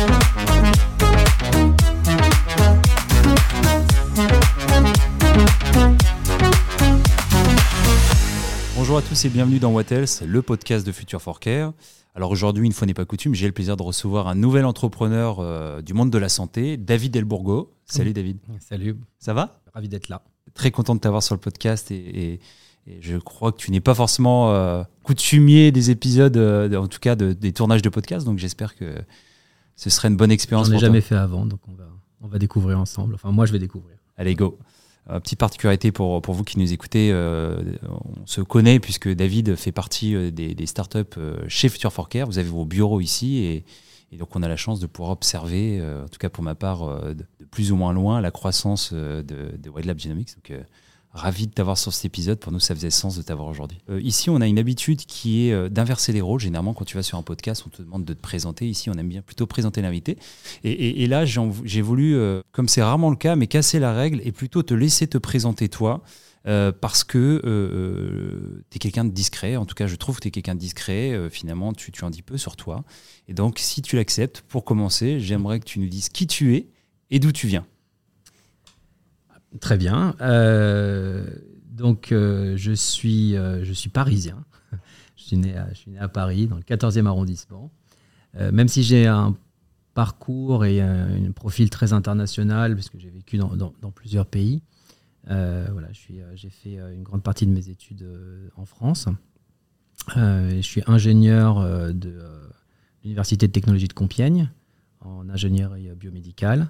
Bonjour à tous et bienvenue dans What Else, le podcast de Future for Care. Alors aujourd'hui, une fois n'est pas coutume, j'ai le plaisir de recevoir un nouvel entrepreneur du monde de la santé, David Delbourgo. Salut David. Salut. Ça va ? Ravi d'être là. Très content de t'avoir sur le podcast et je crois que tu n'es pas forcément coutumier des épisodes, en tout cas des tournages de podcasts, donc j'espère que ce serait une bonne expérience. J'en ai pour toi. jamais fait avant, donc on va découvrir ensemble. Enfin, moi, je vais découvrir. Allez, go. Petite particularité pour vous qui nous écoutez, on se connaît puisque David fait partie des startups chez Future for Care. Vous avez vos bureaux ici et donc on a la chance de pouvoir observer, en tout cas pour ma part, de plus ou moins loin, la croissance de Wild Lab Genomics. Donc ravi de t'avoir sur cet épisode. Pour nous, ça faisait sens de t'avoir aujourd'hui. Ici, on a une habitude qui est d'inverser les rôles. Généralement, quand tu vas sur un podcast, on te demande de te présenter. Ici, on aime bien plutôt présenter l'invité. Et là, j'ai voulu, comme c'est rarement le cas, mais casser la règle et plutôt te laisser te présenter toi. Parce que tu es quelqu'un de discret. En tout cas, je trouve que tu es quelqu'un de discret. Finalement, tu en dis peu sur toi. Et donc, si tu l'acceptes, pour commencer, j'aimerais que tu nous dises qui tu es et d'où tu viens. Très bien. Donc, je suis parisien. Je suis né à Paris, dans le 14e arrondissement. Même si j'ai un parcours et un profil très international, parce que j'ai vécu dans plusieurs pays. J'ai fait une grande partie de mes études en France. Je suis ingénieur de l'Université de technologie de Compiègne, en ingénierie biomédicale.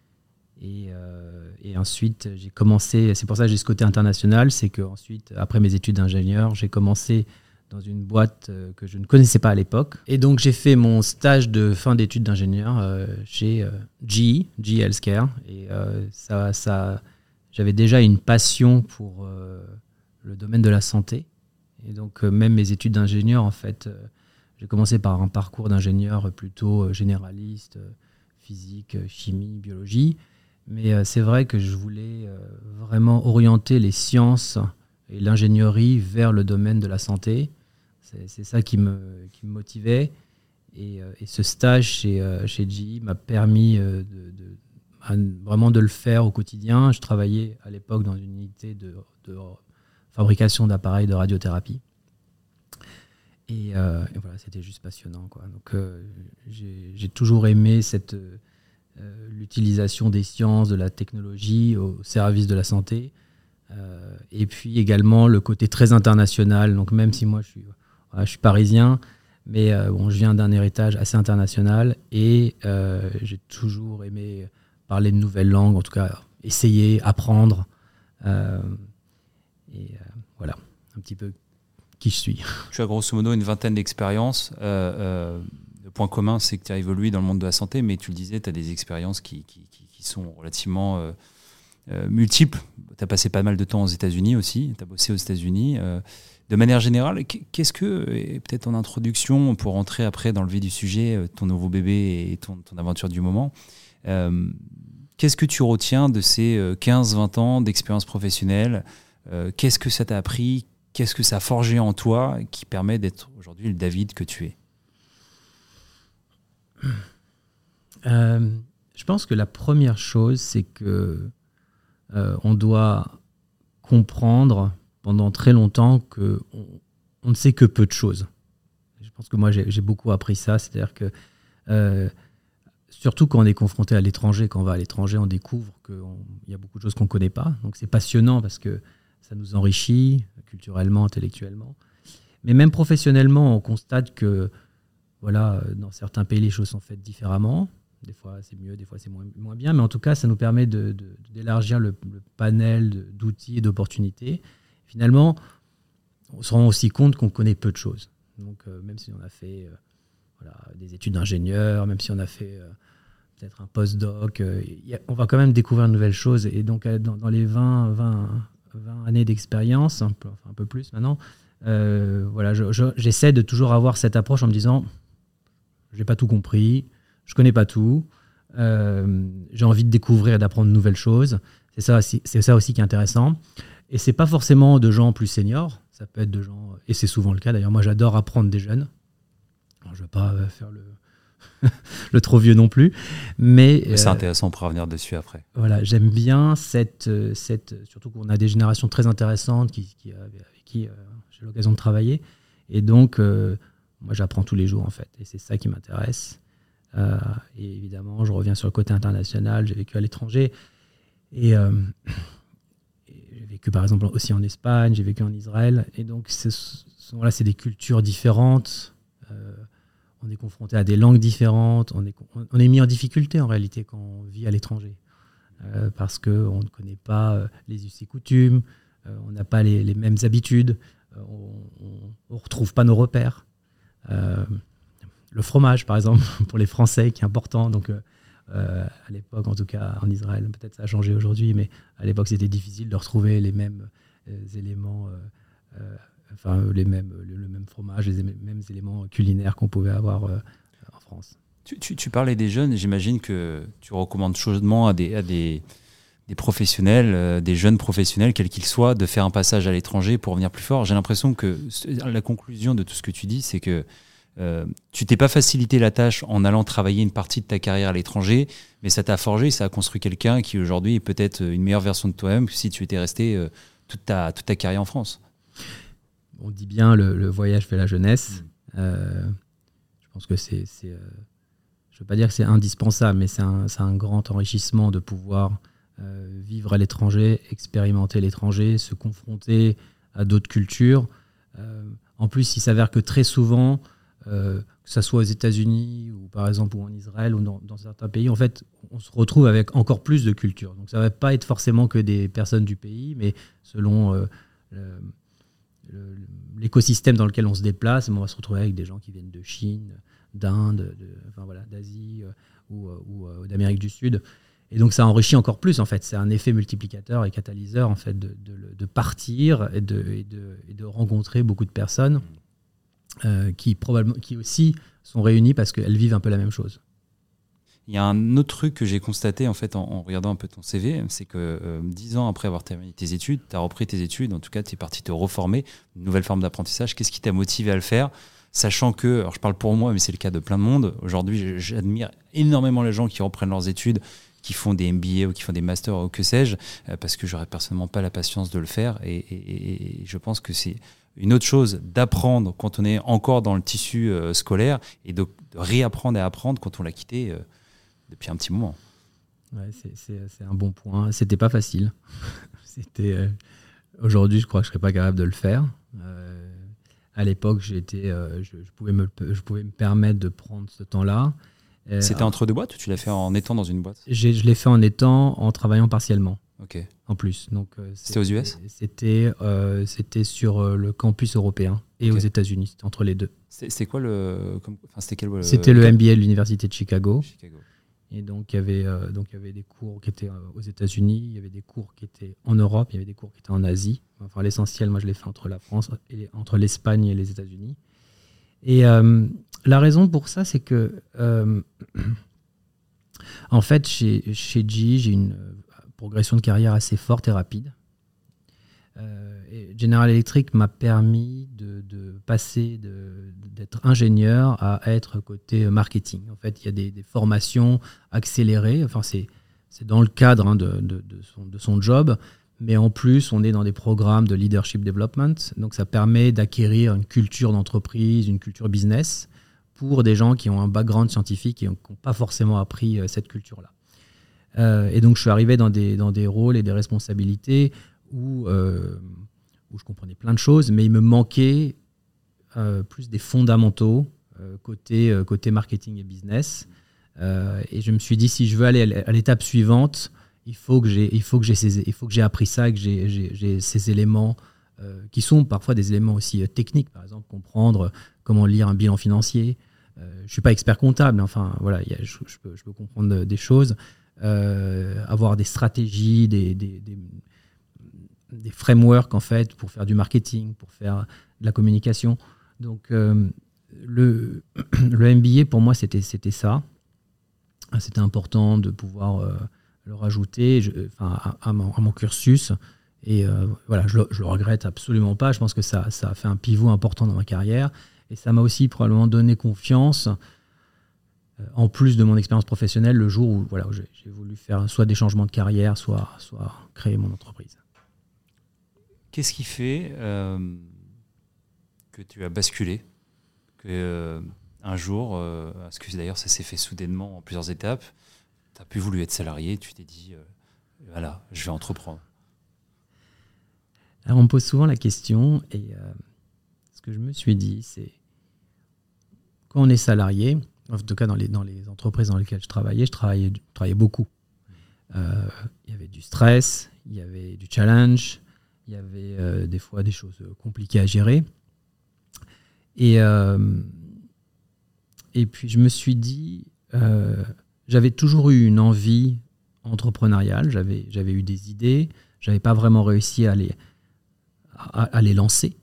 Et ensuite, j'ai commencé, c'est pour ça que j'ai ce côté international, c'est qu'ensuite, après mes études d'ingénieur, j'ai commencé dans une boîte que je ne connaissais pas à l'époque. Et donc, j'ai fait mon stage de fin d'études d'ingénieur chez GE Healthcare. Et j'avais déjà une passion pour le domaine de la santé. Et donc, même mes études d'ingénieur, en fait, j'ai commencé par un parcours d'ingénieur plutôt généraliste, physique, chimie, biologie. Mais c'est vrai que je voulais vraiment orienter les sciences et l'ingénierie vers le domaine de la santé. C'est ça qui me motivait. Et ce stage chez GE m'a permis vraiment de le faire au quotidien. Je travaillais à l'époque dans une unité de fabrication d'appareils de radiothérapie. Et voilà, c'était juste passionnant, quoi. Donc, j'ai toujours aimé l'utilisation des sciences, de la technologie au service de la santé. Et puis également le côté très international. Donc même si moi je suis parisien, mais je viens d'un héritage assez international et j'ai toujours aimé parler de nouvelles langues, en tout cas essayer, apprendre. Voilà, un petit peu qui je suis. Tu as grosso modo une vingtaine d'expériences. Le point commun, c'est que tu as évolué dans le monde de la santé, mais tu le disais, tu as des expériences qui sont relativement multiples. Tu as passé pas mal de temps aux États-Unis aussi, tu as bossé aux États-Unis. De manière générale, qu'est-ce que, et peut-être en introduction, pour rentrer après dans le vif du sujet, ton nouveau bébé et ton aventure du moment, qu'est-ce que tu retiens de ces 15-20 ans d'expérience professionnelle ? Qu'est-ce que ça t'a appris ? Qu'est-ce que ça a forgé en toi qui permet d'être aujourd'hui le David que tu es ? Je pense que la première chose, c'est que on doit comprendre pendant très longtemps qu'on ne sait que peu de choses. Je pense que moi, j'ai beaucoup appris ça. C'est-à-dire que, surtout quand on est confronté à l'étranger, quand on va à l'étranger, on découvre qu'il y a beaucoup de choses qu'on ne connaît pas. Donc, c'est passionnant parce que ça nous enrichit culturellement, intellectuellement. Mais même professionnellement, on constate que voilà, dans certains pays, les choses sont faites différemment. Des fois, c'est mieux, des fois, c'est moins bien. Mais en tout cas, ça nous permet d'élargir le panel d'outils et d'opportunités. Finalement, on se rend aussi compte qu'on connaît peu de choses. Donc, même si on a fait des études d'ingénieur, même si on a fait peut-être un post-doc, on va quand même découvrir de nouvelles choses. Et donc, dans les 20 années d'expérience, un peu plus maintenant, j'essaie de toujours avoir cette approche en me disant je n'ai pas tout compris, je ne connais pas tout, j'ai envie de découvrir et d'apprendre de nouvelles choses. C'est ça aussi qui est intéressant. Et ce n'est pas forcément de gens plus seniors, ça peut être de gens, et c'est souvent le cas d'ailleurs, moi j'adore apprendre des jeunes. Alors, je ne vais pas faire le trop vieux non plus. Mais c'est intéressant, on pourra revenir dessus après. Voilà, j'aime bien surtout qu'on a des générations très intéressantes avec qui j'ai l'occasion de travailler. Et donc, moi, j'apprends tous les jours, en fait. Et c'est ça qui m'intéresse. Et évidemment, je reviens sur le côté international. J'ai vécu à l'étranger. Et j'ai vécu, par exemple, aussi en Espagne. J'ai vécu en Israël. Et donc, c'est des cultures différentes. On est confronté à des langues différentes. On est mis en difficulté, en réalité, quand on vit à l'étranger. Parce qu'on ne connaît pas les us et coutumes. On n'a pas les mêmes habitudes. On ne retrouve pas nos repères. Le fromage, par exemple, pour les Français, qui est important. Donc, à l'époque, en tout cas en Israël, peut-être ça a changé aujourd'hui, mais à l'époque, c'était difficile de retrouver les mêmes éléments, le même fromage, les mêmes éléments culinaires qu'on pouvait avoir en France. Tu parlais des jeunes, j'imagine que tu recommandes chaudement à des professionnels, des jeunes professionnels, quels qu'ils soient, de faire un passage à l'étranger pour revenir plus fort. J'ai l'impression que la conclusion de tout ce que tu dis, c'est que tu t'es pas facilité la tâche en allant travailler une partie de ta carrière à l'étranger, mais ça t'a forgé, ça a construit quelqu'un qui aujourd'hui est peut-être une meilleure version de toi-même que si tu étais resté toute ta carrière en France. On dit bien le voyage fait la jeunesse. Je pense que je ne veux pas dire que c'est indispensable, mais c'est un grand enrichissement de pouvoir vivre à l'étranger, expérimenter l'étranger, se confronter à d'autres cultures. En plus, il s'avère que très souvent, que ce soit aux États-Unis ou par exemple ou en Israël ou dans certains pays, en fait, on se retrouve avec encore plus de cultures. Donc ça ne va pas être forcément que des personnes du pays, mais selon l'écosystème dans lequel on se déplace, on va se retrouver avec des gens qui viennent de Chine, d'Inde, d'Asie ou d'Amérique du Sud. Et donc ça enrichit encore plus, en fait. C'est un effet multiplicateur et catalyseur, en fait, de partir et de rencontrer beaucoup de personnes qui aussi sont réunies parce qu'elles vivent un peu la même chose. Il y a un autre truc que j'ai constaté en fait en regardant un peu ton CV, c'est que 10 ans après avoir terminé tes études, tu as repris tes études, en tout cas tu es parti te reformer, une nouvelle forme d'apprentissage. Qu'est-ce qui t'a motivé à le faire ? Sachant que, alors je parle pour moi, mais c'est le cas de plein de monde, aujourd'hui j'admire énormément les gens qui reprennent leurs études, qui font des MBA ou qui font des masters ou que sais-je, parce que j'aurais personnellement pas la patience de le faire et je pense que c'est une autre chose d'apprendre quand on est encore dans le tissu scolaire et de réapprendre et apprendre quand on l'a quitté depuis un petit moment. Ouais, c'est un bon point. C'était pas facile. Aujourd'hui, je crois que je serais pas capable de le faire. À l'époque, je pouvais me permettre de prendre ce temps-là. C'était entre deux boîtes ou tu l'as fait en étant dans une boîte ? Je l'ai fait en travaillant partiellement. Ok. En plus. Donc, c'était aux US ? C'était sur le campus européen et aux États-Unis. C'était entre les deux. C'était quoi C'était le MBA de l'Université de Chicago. Et donc, il y avait des cours qui étaient aux États-Unis, il y avait des cours qui étaient en Europe, il y avait des cours qui étaient en Asie. Enfin, l'essentiel, moi, je l'ai fait entre la France, entre l'Espagne et les États-Unis. Et la raison pour ça, c'est que, en fait, chez GE, j'ai une progression de carrière assez forte et rapide. Et General Electric m'a permis de passer d'être ingénieur à être côté marketing. En fait, il y a des formations accélérées. Enfin, c'est dans le cadre de son job, mais en plus, on est dans des programmes de leadership development. Donc, ça permet d'acquérir une culture d'entreprise, une culture business pour des gens qui ont un background scientifique et qui n'ont pas forcément appris cette culture-là. Et donc, je suis arrivé dans des rôles et des responsabilités où je comprenais plein de choses, mais il me manquait plus des fondamentaux côté marketing et business. Et je me suis dit, si je veux aller à l'étape suivante, il faut que j'ai appris ça, et que j'ai ces éléments qui sont parfois des éléments aussi techniques, par exemple comprendre comment lire un bilan financier. Je suis pas expert comptable, enfin voilà, je peux comprendre des choses, avoir des stratégies, des frameworks en fait pour faire du marketing, pour faire de la communication. Donc le MBA pour moi c'était ça. C'était important de pouvoir le rajouter à mon cursus. Et voilà, je le regrette absolument pas. Je pense que ça a fait un pivot important dans ma carrière. Et ça m'a aussi probablement donné confiance en plus de mon expérience professionnelle, le jour où, voilà, où j'ai voulu faire soit des changements de carrière, soit créer mon entreprise. Qu'est-ce qui fait que tu as basculé, que un jour, parce que d'ailleurs ça s'est fait soudainement en plusieurs étapes, tu n'as plus voulu être salarié, tu t'es dit, voilà, je vais entreprendre. Alors on me pose souvent la question, et ce que je me suis dit, c'est quand on est salarié, en tout cas dans les entreprises dans lesquelles je travaillais beaucoup. Il y avait du stress, il y avait du challenge, il y avait des fois des choses compliquées à gérer. Et puis je me suis dit, j'avais toujours eu une envie entrepreneuriale, j'avais eu des idées, j'avais pas vraiment réussi à les lancer.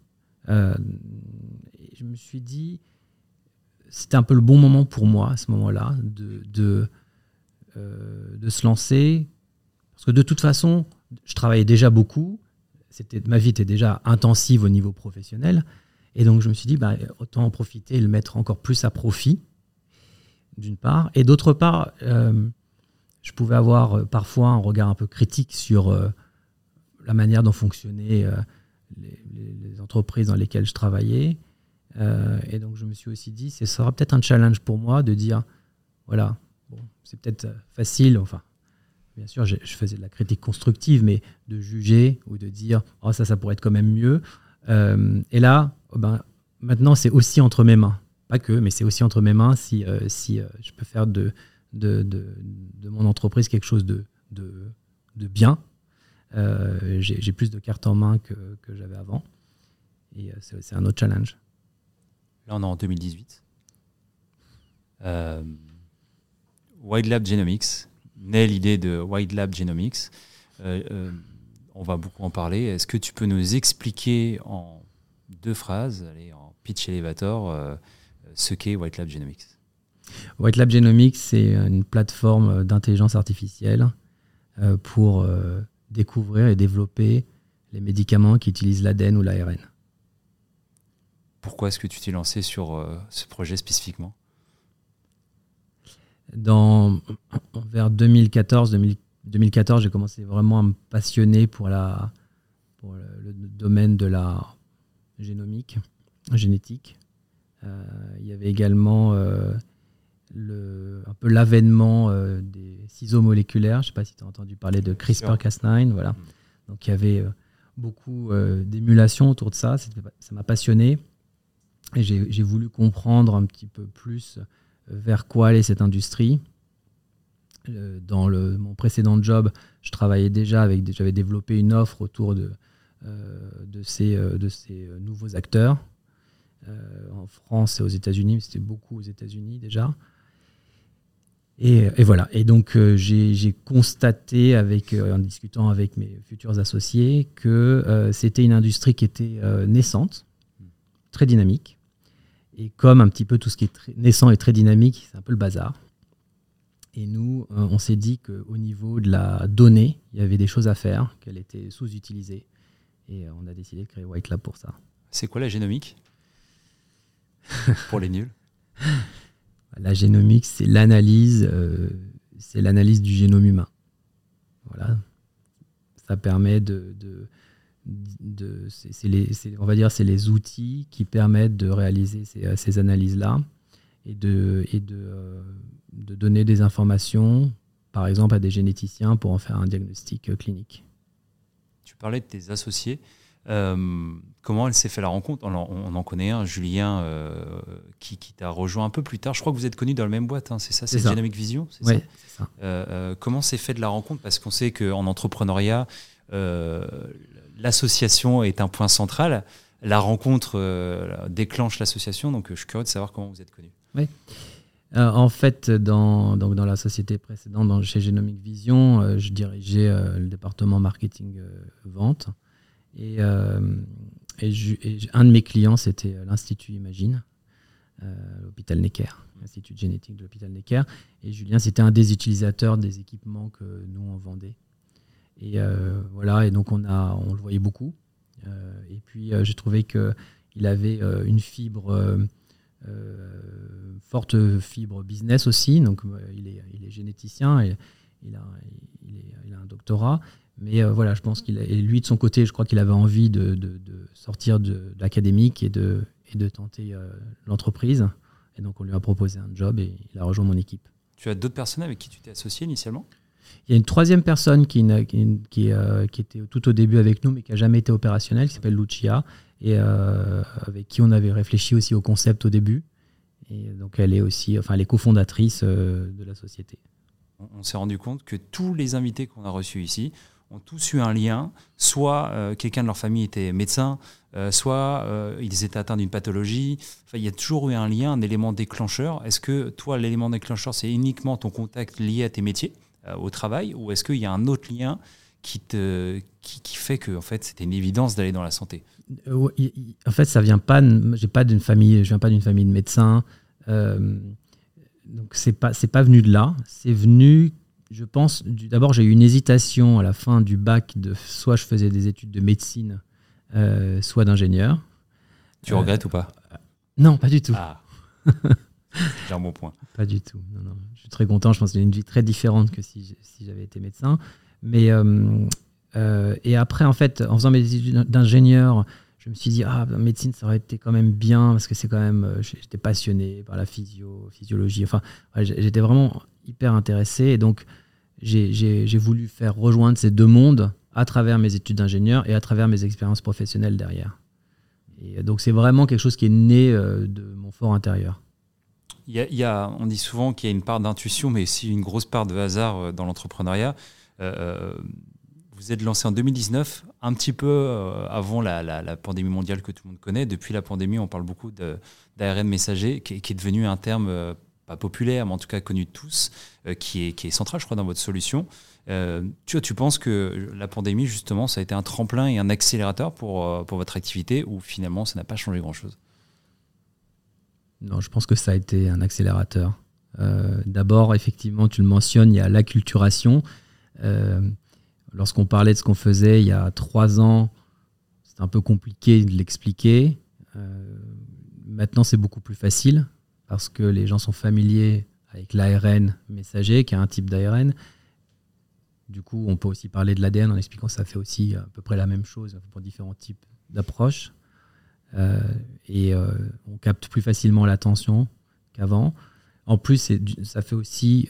Et je me suis dit, c'était un peu le bon moment pour moi à ce moment-là de se lancer, parce que de toute façon, je travaillais déjà beaucoup, ma vie était déjà intensive au niveau professionnel, et donc je me suis dit, autant en profiter et le mettre encore plus à profit, d'une part, et d'autre part, je pouvais avoir parfois un regard un peu critique sur la manière dont fonctionnaient les entreprises dans lesquelles je travaillais. Et donc je me suis aussi dit, ce sera peut-être un challenge pour moi de dire, voilà, bon, c'est peut-être facile, enfin, bien sûr je faisais de la critique constructive, mais de juger ou de dire, oh ça pourrait être quand même mieux. Et là, maintenant c'est aussi entre mes mains, pas que, mais c'est aussi entre mes mains si je peux faire de mon entreprise quelque chose de bien. J'ai plus de cartes en main que j'avais avant, et c'est un autre challenge. Là, on est en 2018. Wide Lab Genomics, naît l'idée de Wide Lab Genomics. On va beaucoup en parler. Est-ce que tu peux nous expliquer en 2 phrases, en pitch elevator, ce qu'est Wide Lab Genomics? Wide Lab Genomics, c'est une plateforme d'intelligence artificielle pour découvrir et développer les médicaments qui utilisent l'ADN ou l'ARN. Pourquoi est-ce que tu t'es lancé sur ce projet spécifiquement? Vers 2014, j'ai commencé vraiment à me passionner pour le domaine de la génétique. Il y avait également un peu l'avènement des ciseaux moléculaires. Je ne sais pas si tu as entendu parler de CRISPR-Cas9. Voilà. Donc il y avait beaucoup d'émulation autour de ça. Ça m'a passionné. Et j'ai voulu comprendre un petit peu plus vers quoi allait cette industrie. Dans mon précédent job, je travaillais déjà j'avais développé une offre autour de ces nouveaux acteurs. En France et aux États-Unis, mais c'était beaucoup aux États-Unis déjà. Et voilà. Et donc j'ai constaté en discutant avec mes futurs associés que c'était une industrie qui était naissante, très dynamique. Et comme un petit peu tout ce qui est naissant et très dynamique, c'est un peu le bazar. Et nous, on s'est dit qu'au niveau de la donnée, il y avait des choses à faire, qu'elle était sous-utilisée. Et on a décidé de créer White Lab pour ça. C'est quoi la génomique? Pour les nuls. La génomique, c'est l'analyse du génome humain. Voilà. Ça permet on va dire, c'est les outils qui permettent de réaliser ces analyses-là et de donner des informations, par exemple, à des généticiens pour en faire un diagnostic clinique. Tu parlais de tes associés. Comment elle s'est fait la rencontre? On en connaît un, Julien, qui t'a rejoint un peu plus tard. Je crois que vous êtes connus dans la même boîte, hein, c'est ça? C'est Genomic Vision, c'est ça? Oui, c'est ça. Comment s'est fait de la rencontre? Parce qu'on sait qu'en entrepreneuriat, l'association est un point central. La rencontre déclenche l'association, donc je suis curieux de savoir comment vous êtes connus. Oui. En fait, dans la société précédente, chez Genomic Vision, je dirigeais le département marketing-vente. Et un de mes clients, c'était l'Institut Imagine, l'hôpital Necker, l'Institut de génétique de l'hôpital Necker. Et Julien, c'était un des utilisateurs des équipements que nous, on vendait. Et voilà, et donc on le voyait beaucoup. Et puis, j'ai trouvé qu'il avait une fibre forte fibre business aussi, donc il est généticien et il a un doctorat. Mais voilà, je pense et lui de son côté, je crois qu'il avait envie de sortir de l'académique et de tenter l'entreprise. Et donc on lui a proposé un job et il a rejoint mon équipe. Tu as d'autres personnes avec qui tu t'es associé initialement ? Il y a une troisième personne qui était tout au début avec nous, mais qui n'a jamais été opérationnelle, qui s'appelle Lucia, et avec qui on avait réfléchi aussi au concept au début. Et donc elle est cofondatrice de la société. On s'est rendu compte que tous les invités qu'on a reçus ici ont tous eu un lien, soit quelqu'un de leur famille était médecin, soit ils étaient atteints d'une pathologie. Enfin, il y a toujours eu un lien, un élément déclencheur. Est-ce que toi, l'élément déclencheur, c'est uniquement ton contact lié à tes métiers, au travail, ou est-ce qu'il y a un autre lien qui fait que en fait, c'était une évidence d'aller dans la santé ? En fait, ça vient pas. Je viens pas d'une famille de médecins. Donc c'est pas venu de là. C'est venu, je pense. D'abord, j'ai eu une hésitation à la fin du bac de soit je faisais des études de médecine, soit d'ingénieur. Tu regrettes ou pas ? Non, pas du tout. Ah. C'est un bon point. Pas du tout. Non. Je suis très content. Je pense que j'ai une vie très différente que si j'avais été médecin. Mais et après, en fait, en faisant mes études d'ingénieur, je me suis dit la médecine, ça aurait été quand même bien parce que c'est quand même. J'étais passionné par la physiologie. Enfin, j'étais vraiment hyper intéressé. Et donc, j'ai voulu faire rejoindre ces deux mondes à travers mes études d'ingénieur et à travers mes expériences professionnelles derrière. Et donc, c'est vraiment quelque chose qui est né de mon fort intérieur. On dit souvent qu'il y a une part d'intuition, mais aussi une grosse part de hasard dans l'entrepreneuriat. Vous êtes lancé en 2019, un petit peu avant la pandémie mondiale que tout le monde connaît. Depuis la pandémie, on parle beaucoup d'ARN messager, qui est devenu un terme pas populaire, mais en tout cas connu de tous, qui est central, je crois, dans votre solution. Tu penses que la pandémie, justement, ça a été un tremplin et un accélérateur pour votre activité, ou finalement, ça n'a pas changé grand-chose ? Non, je pense que ça a été un accélérateur. D'abord, effectivement, tu le mentionnes, il y a l'acculturation. Lorsqu'on parlait de ce qu'on faisait il y a 3 ans, c'était un peu compliqué de l'expliquer. Maintenant, c'est beaucoup plus facile parce que les gens sont familiers avec l'ARN messager, qui est un type d'ARN. Du coup, on peut aussi parler de l'ADN en expliquant que ça fait aussi à peu près la même chose pour différents types d'approches. Et on capte plus facilement l'attention qu'avant. En plus, ça fait aussi,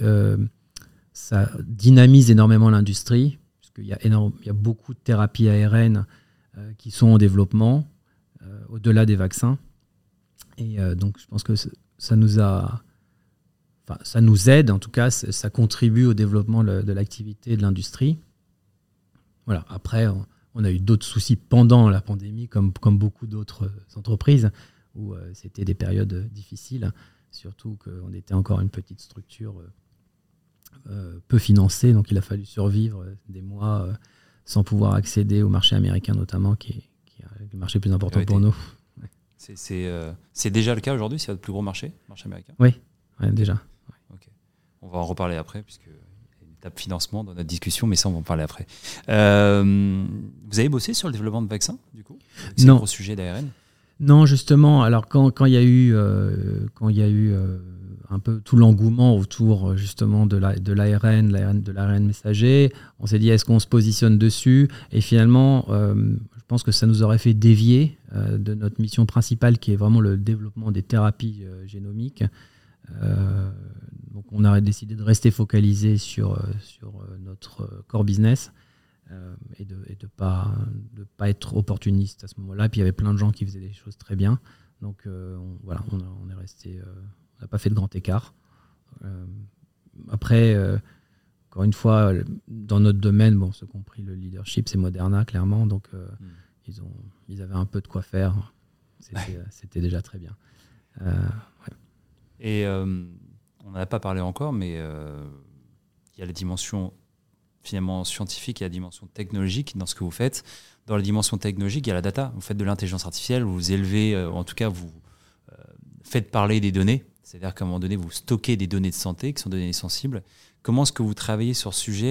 ça dynamise énormément l'industrie, puisqu'il y a beaucoup de thérapies ARN qui sont en développement, au-delà des vaccins. Et donc, je pense que ça nous aide, en tout cas, ça contribue au développement de l'activité de l'industrie. Voilà. Après, on a eu d'autres soucis pendant la pandémie, comme beaucoup d'autres entreprises, où c'était des périodes difficiles, surtout qu'on était encore une petite structure peu financée, donc il a fallu survivre des mois sans pouvoir accéder au marché américain notamment, qui est le marché plus important pour nous. C'est déjà le cas aujourd'hui, c'est votre plus gros marché américain ? Oui, déjà. Okay. On va en reparler après, puisque étape financement dans notre discussion, mais ça on va en parler après. Vous avez bossé sur le développement de vaccins, du coup ? C'est un gros sujet d'ARN ? Non, justement. Alors quand il y a eu un peu tout l'engouement autour justement de l'ARN messager, on s'est dit est-ce qu'on se positionne dessus ? Et finalement, je pense que ça nous aurait fait dévier de notre mission principale, qui est vraiment le développement des thérapies génomiques. Donc on a décidé de rester focalisé sur notre core business et de pas être opportuniste à ce moment-là. Puis il y avait plein de gens qui faisaient des choses très bien. Donc on est resté, on n'a pas fait de grand écart. Après, encore une fois, dans notre domaine, ceux qui ont pris le leadership, c'est Moderna, clairement. Donc ils avaient un peu de quoi faire. C'était déjà très bien. Ouais. Et on n'en a pas parlé encore, mais il y a la dimension finalement scientifique et la dimension technologique dans ce que vous faites. Dans la dimension technologique, il y a la data. Vous faites de l'intelligence artificielle, vous élevez, en tout cas, vous faites parler des données. C'est-à-dire qu'à un moment donné, vous stockez des données de santé qui sont des données sensibles. Comment est-ce que vous travaillez sur ce sujet ?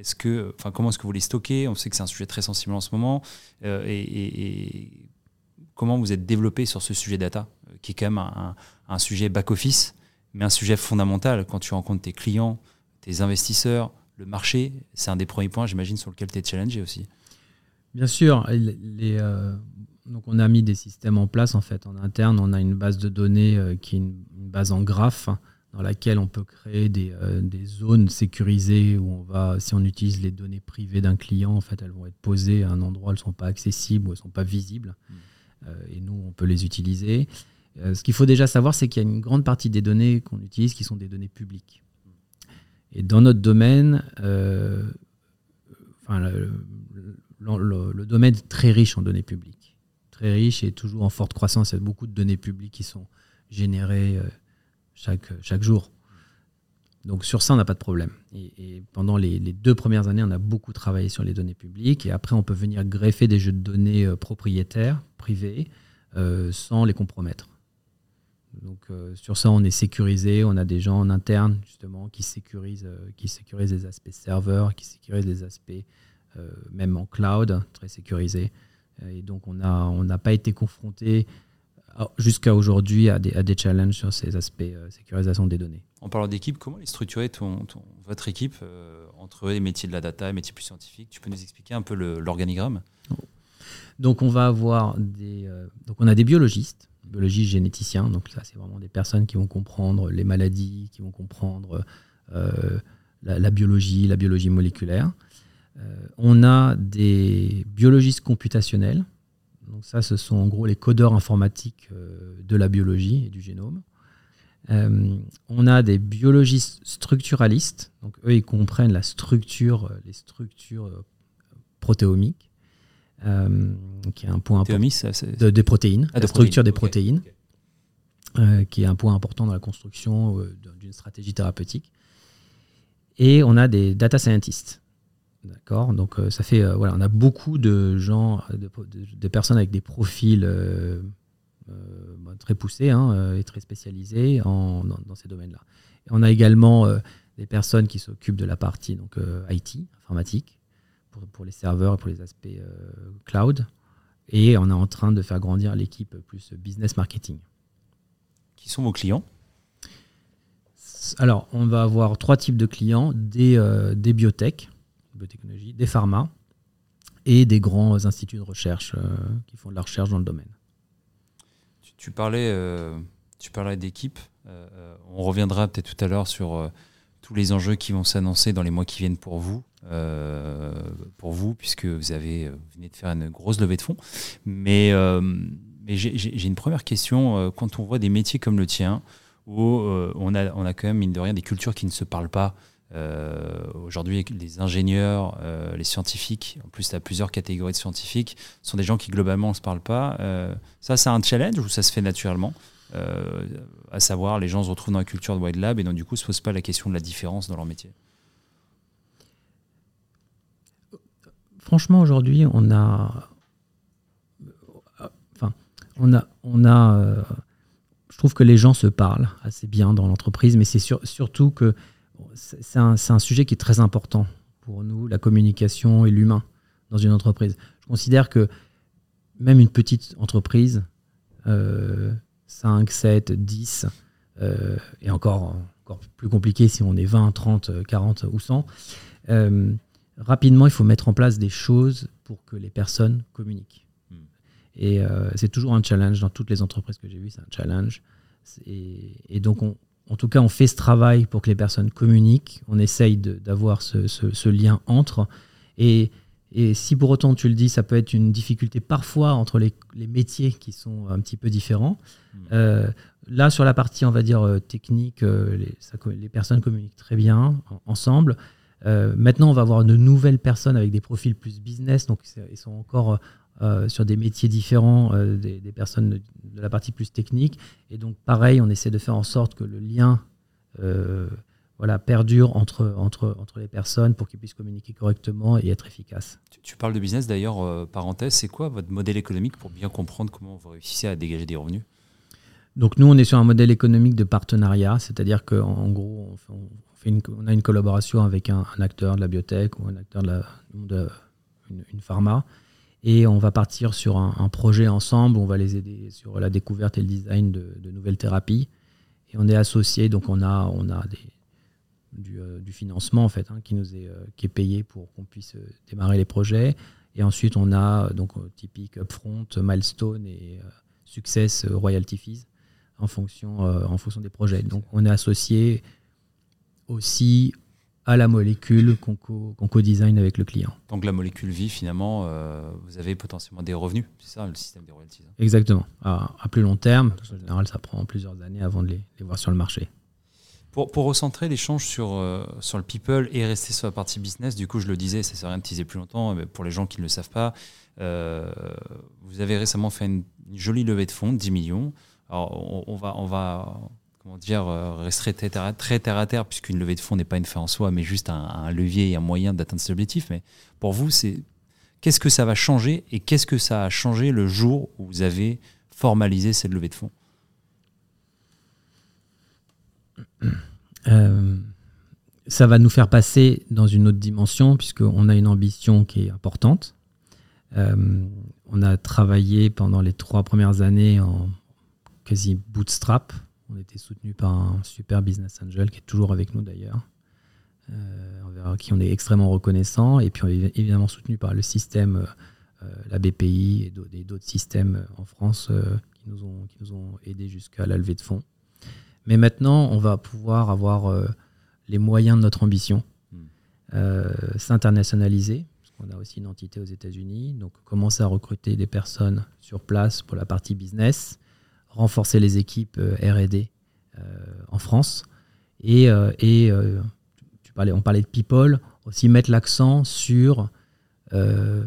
Comment est-ce que vous les stockez ? On sait que c'est un sujet très sensible en ce moment. Et comment vous êtes développé sur ce sujet data, qui est quand même un sujet back-office, mais un sujet fondamental quand tu rencontres tes clients, tes investisseurs, le marché. C'est un des premiers points, j'imagine, sur lequel tu es challengé aussi. Bien sûr. Donc on a mis des systèmes en place en fait. En interne, on a une base de données qui est une base en graphe dans laquelle on peut créer des zones sécurisées où si on utilise les données privées d'un client, en fait, elles vont être posées à un endroit où elles ne sont pas accessibles ou elles ne sont pas visibles. Et nous, on peut les utiliser. Ce qu'il faut déjà savoir, c'est qu'il y a une grande partie des données qu'on utilise qui sont des données publiques. Et dans notre domaine, le domaine est très riche en données publiques. Très riche et toujours en forte croissance. Il y a beaucoup de données publiques qui sont générées chaque jour. Donc sur ça, on n'a pas de problème. Et pendant les 2 premières années, on a beaucoup travaillé sur les données publiques. Et après, on peut venir greffer des jeux de données propriétaires, privés, sans les compromettre. Donc sur ça, on est sécurisé. On a des gens en interne justement qui sécurisent les aspects serveurs, qui sécurisent les aspects même en cloud, très sécurisés. Et donc on n'a pas été confronté jusqu'à aujourd'hui à des challenges sur ces aspects sécurisation des données. En parlant d'équipe, comment est structurée votre équipe entre les métiers de la data et les métiers plus scientifiques? Tu peux nous expliquer un peu l'organigramme? Donc on va avoir on a des biologistes généticiens. Donc ça, c'est vraiment des personnes qui vont comprendre les maladies, qui vont comprendre la biologie moléculaire. On a des biologistes computationnels. Donc ça, ce sont en gros les codeurs informatiques de la biologie et du génome. On a des biologistes structuralistes. Donc eux, ils comprennent les structures protéomiques, qui est un point important des protéines, la structure des protéines, qui est un point important dans la construction d'une stratégie thérapeutique. Et on a des data scientists. D'accord, donc ça fait on a beaucoup de gens, de personnes avec des profils très poussés et très spécialisés dans ces domaines-là. Et on a également des personnes qui s'occupent de la partie IT, informatique, pour les serveurs et pour les aspects cloud. Et on est en train de faire grandir l'équipe plus business marketing. Qui sont vos clients? Alors, on va avoir 3 types de clients, des biotech, biotechnologie, des pharma et des grands instituts de recherche qui font de la recherche dans le domaine. Tu parlais d'équipe. On reviendra peut-être tout à l'heure sur tous les enjeux qui vont s'annoncer dans les mois qui viennent pour vous, puisque vous venez de faire une grosse levée de fonds. Mais j'ai une première question. Quand on voit des métiers comme le tien, où on a quand même, mine de rien, des cultures qui ne se parlent pas. Aujourd'hui, les ingénieurs, les scientifiques, en plus tu as plusieurs catégories de scientifiques, sont des gens qui globalement ne se parlent pas. Ça, c'est un challenge ou ça se fait naturellement? À savoir, les gens se retrouvent dans la culture de Wide Lab et donc du coup ne se posent pas la question de la différence dans leur métier. Franchement, aujourd'hui, je trouve que les gens se parlent assez bien dans l'entreprise, mais c'est surtout que c'est un sujet qui est très important pour nous, la communication et l'humain dans une entreprise. Je considère que même une petite entreprise, 5, 7, 10, et encore plus compliqué si on est 20, 30, 40 ou 100, rapidement, il faut mettre en place des choses pour que les personnes communiquent. Et c'est toujours un challenge dans toutes les entreprises que j'ai vues, c'est un challenge. Et donc, en tout cas, on fait ce travail pour que les personnes communiquent. On essaye d'avoir ce lien entre. Et si pour autant, tu le dis, ça peut être une difficulté parfois entre les métiers qui sont un petit peu différents. Là, sur la partie, on va dire, technique, les personnes communiquent très bien ensemble. Maintenant, on va avoir de nouvelles personnes avec des profils plus business. Donc, ils sont encore sur des métiers différents des personnes de la partie plus technique. Et donc, pareil, on essaie de faire en sorte que le lien perdure entre les personnes pour qu'ils puissent communiquer correctement et être efficaces. Tu parles de business, d'ailleurs, parenthèse, c'est quoi votre modèle économique pour bien comprendre comment vous réussissez à dégager des revenus? Donc, nous, on est sur un modèle économique de partenariat, c'est-à-dire qu'en gros, on a une collaboration avec un acteur de la biotech ou un acteur une pharma. Et on va partir sur un projet ensemble. On va les aider sur la découverte et le design de nouvelles thérapies. Et on est associés, donc on a du financement en fait, qui est payé pour qu'on puisse démarrer les projets. Et ensuite, on a donc typique upfront, milestone et success royalty fees en fonction des projets. Donc, on est associé aussi à la molécule qu'on co-design avec le client. Donc la molécule vie, finalement, vous avez potentiellement des revenus, c'est ça le système des royalties? Exactement, à plus long terme. En général, ça prend plusieurs années avant de les voir sur le marché. Pour recentrer l'échange sur le people et rester sur la partie business, du coup, je le disais, ça ne sert à rien de teaser plus longtemps, mais pour les gens qui ne le savent pas, vous avez récemment fait une jolie levée de fonds, 10 millions. Alors, on va comment dire, rester très terre à terre, puisqu'une levée de fonds n'est pas une fin en soi, mais juste un levier et un moyen d'atteindre cet objectif. Mais pour vous, qu'est-ce que ça va changer et qu'est-ce que ça a changé le jour où vous avez formalisé cette levée de fonds? Ça va nous faire passer dans une autre dimension, puisqu'on a une ambition qui est importante. On a travaillé pendant les 3 premières années en quasi bootstrap. On était soutenu par un super business angel qui est toujours avec nous d'ailleurs, envers qui on est extrêmement reconnaissant. Et puis on est évidemment soutenu par le système, la BPI et d'autres systèmes en France qui nous ont aidés jusqu'à la levée de fonds. Mais maintenant, on va pouvoir avoir les moyens de notre ambition, s'internationaliser, parce qu'on a aussi une entité aux États-Unis, donc commencer à recruter des personnes sur place pour la partie business, renforcer les équipes R&D en France, et on parlait de people, aussi mettre l'accent sur une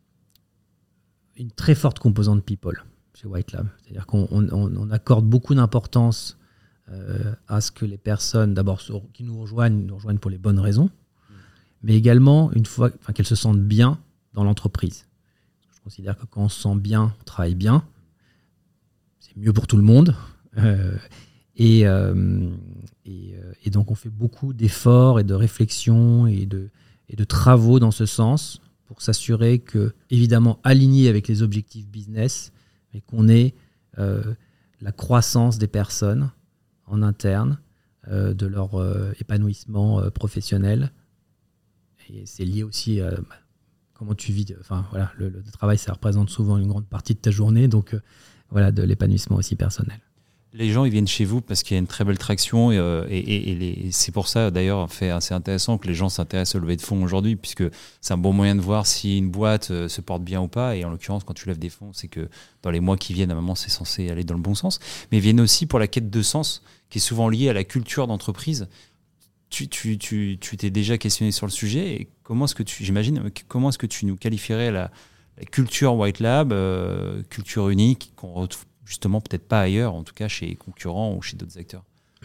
très forte composante people chez White Lab. C'est-à-dire qu'on accorde beaucoup d'importance à ce que les personnes, d'abord qui nous rejoignent pour les bonnes raisons, mais également une fois qu'elles se sentent bien dans l'entreprise. Je considère que quand on se sent bien, on travaille bien, c'est mieux pour tout le monde. Et donc on fait beaucoup d'efforts et de réflexions et de travaux dans ce sens pour s'assurer que, évidemment, aligné avec les objectifs business, mais qu'on ait la croissance des personnes en interne, de leur épanouissement professionnel. Et c'est lié aussi à comment tu vis. Enfin, voilà, le travail, ça représente souvent une grande partie de ta journée, donc voilà, de l'épanouissement aussi personnel. Les gens, ils viennent chez vous parce qu'il y a une très belle traction et c'est pour ça, d'ailleurs, fait assez intéressant que les gens s'intéressent aux levées de fonds aujourd'hui, puisque c'est un bon moyen de voir si une boîte se porte bien ou pas. Et en l'occurrence, quand tu lèves des fonds, c'est que dans les mois qui viennent, à un moment, c'est censé aller dans le bon sens. Mais ils viennent aussi pour la quête de sens, qui est souvent liée à la culture d'entreprise. Tu t'es déjà questionné sur le sujet. Et comment est-ce que tu nous qualifierais la culture White Lab, culture unique, qu'on retrouve justement peut-être pas ailleurs, en tout cas chez les concurrents ou chez d'autres acteurs?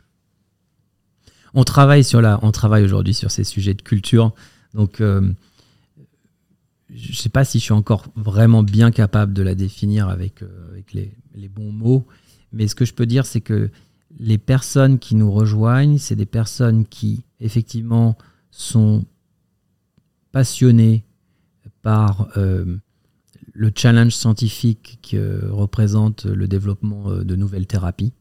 On travaille aujourd'hui sur ces sujets de culture. Donc, je ne sais pas si je suis encore vraiment bien capable de la définir avec les bons mots, mais ce que je peux dire, c'est que les personnes qui nous rejoignent, c'est des personnes qui, effectivement, sont passionnées par le challenge scientifique que représente le développement de nouvelles thérapies,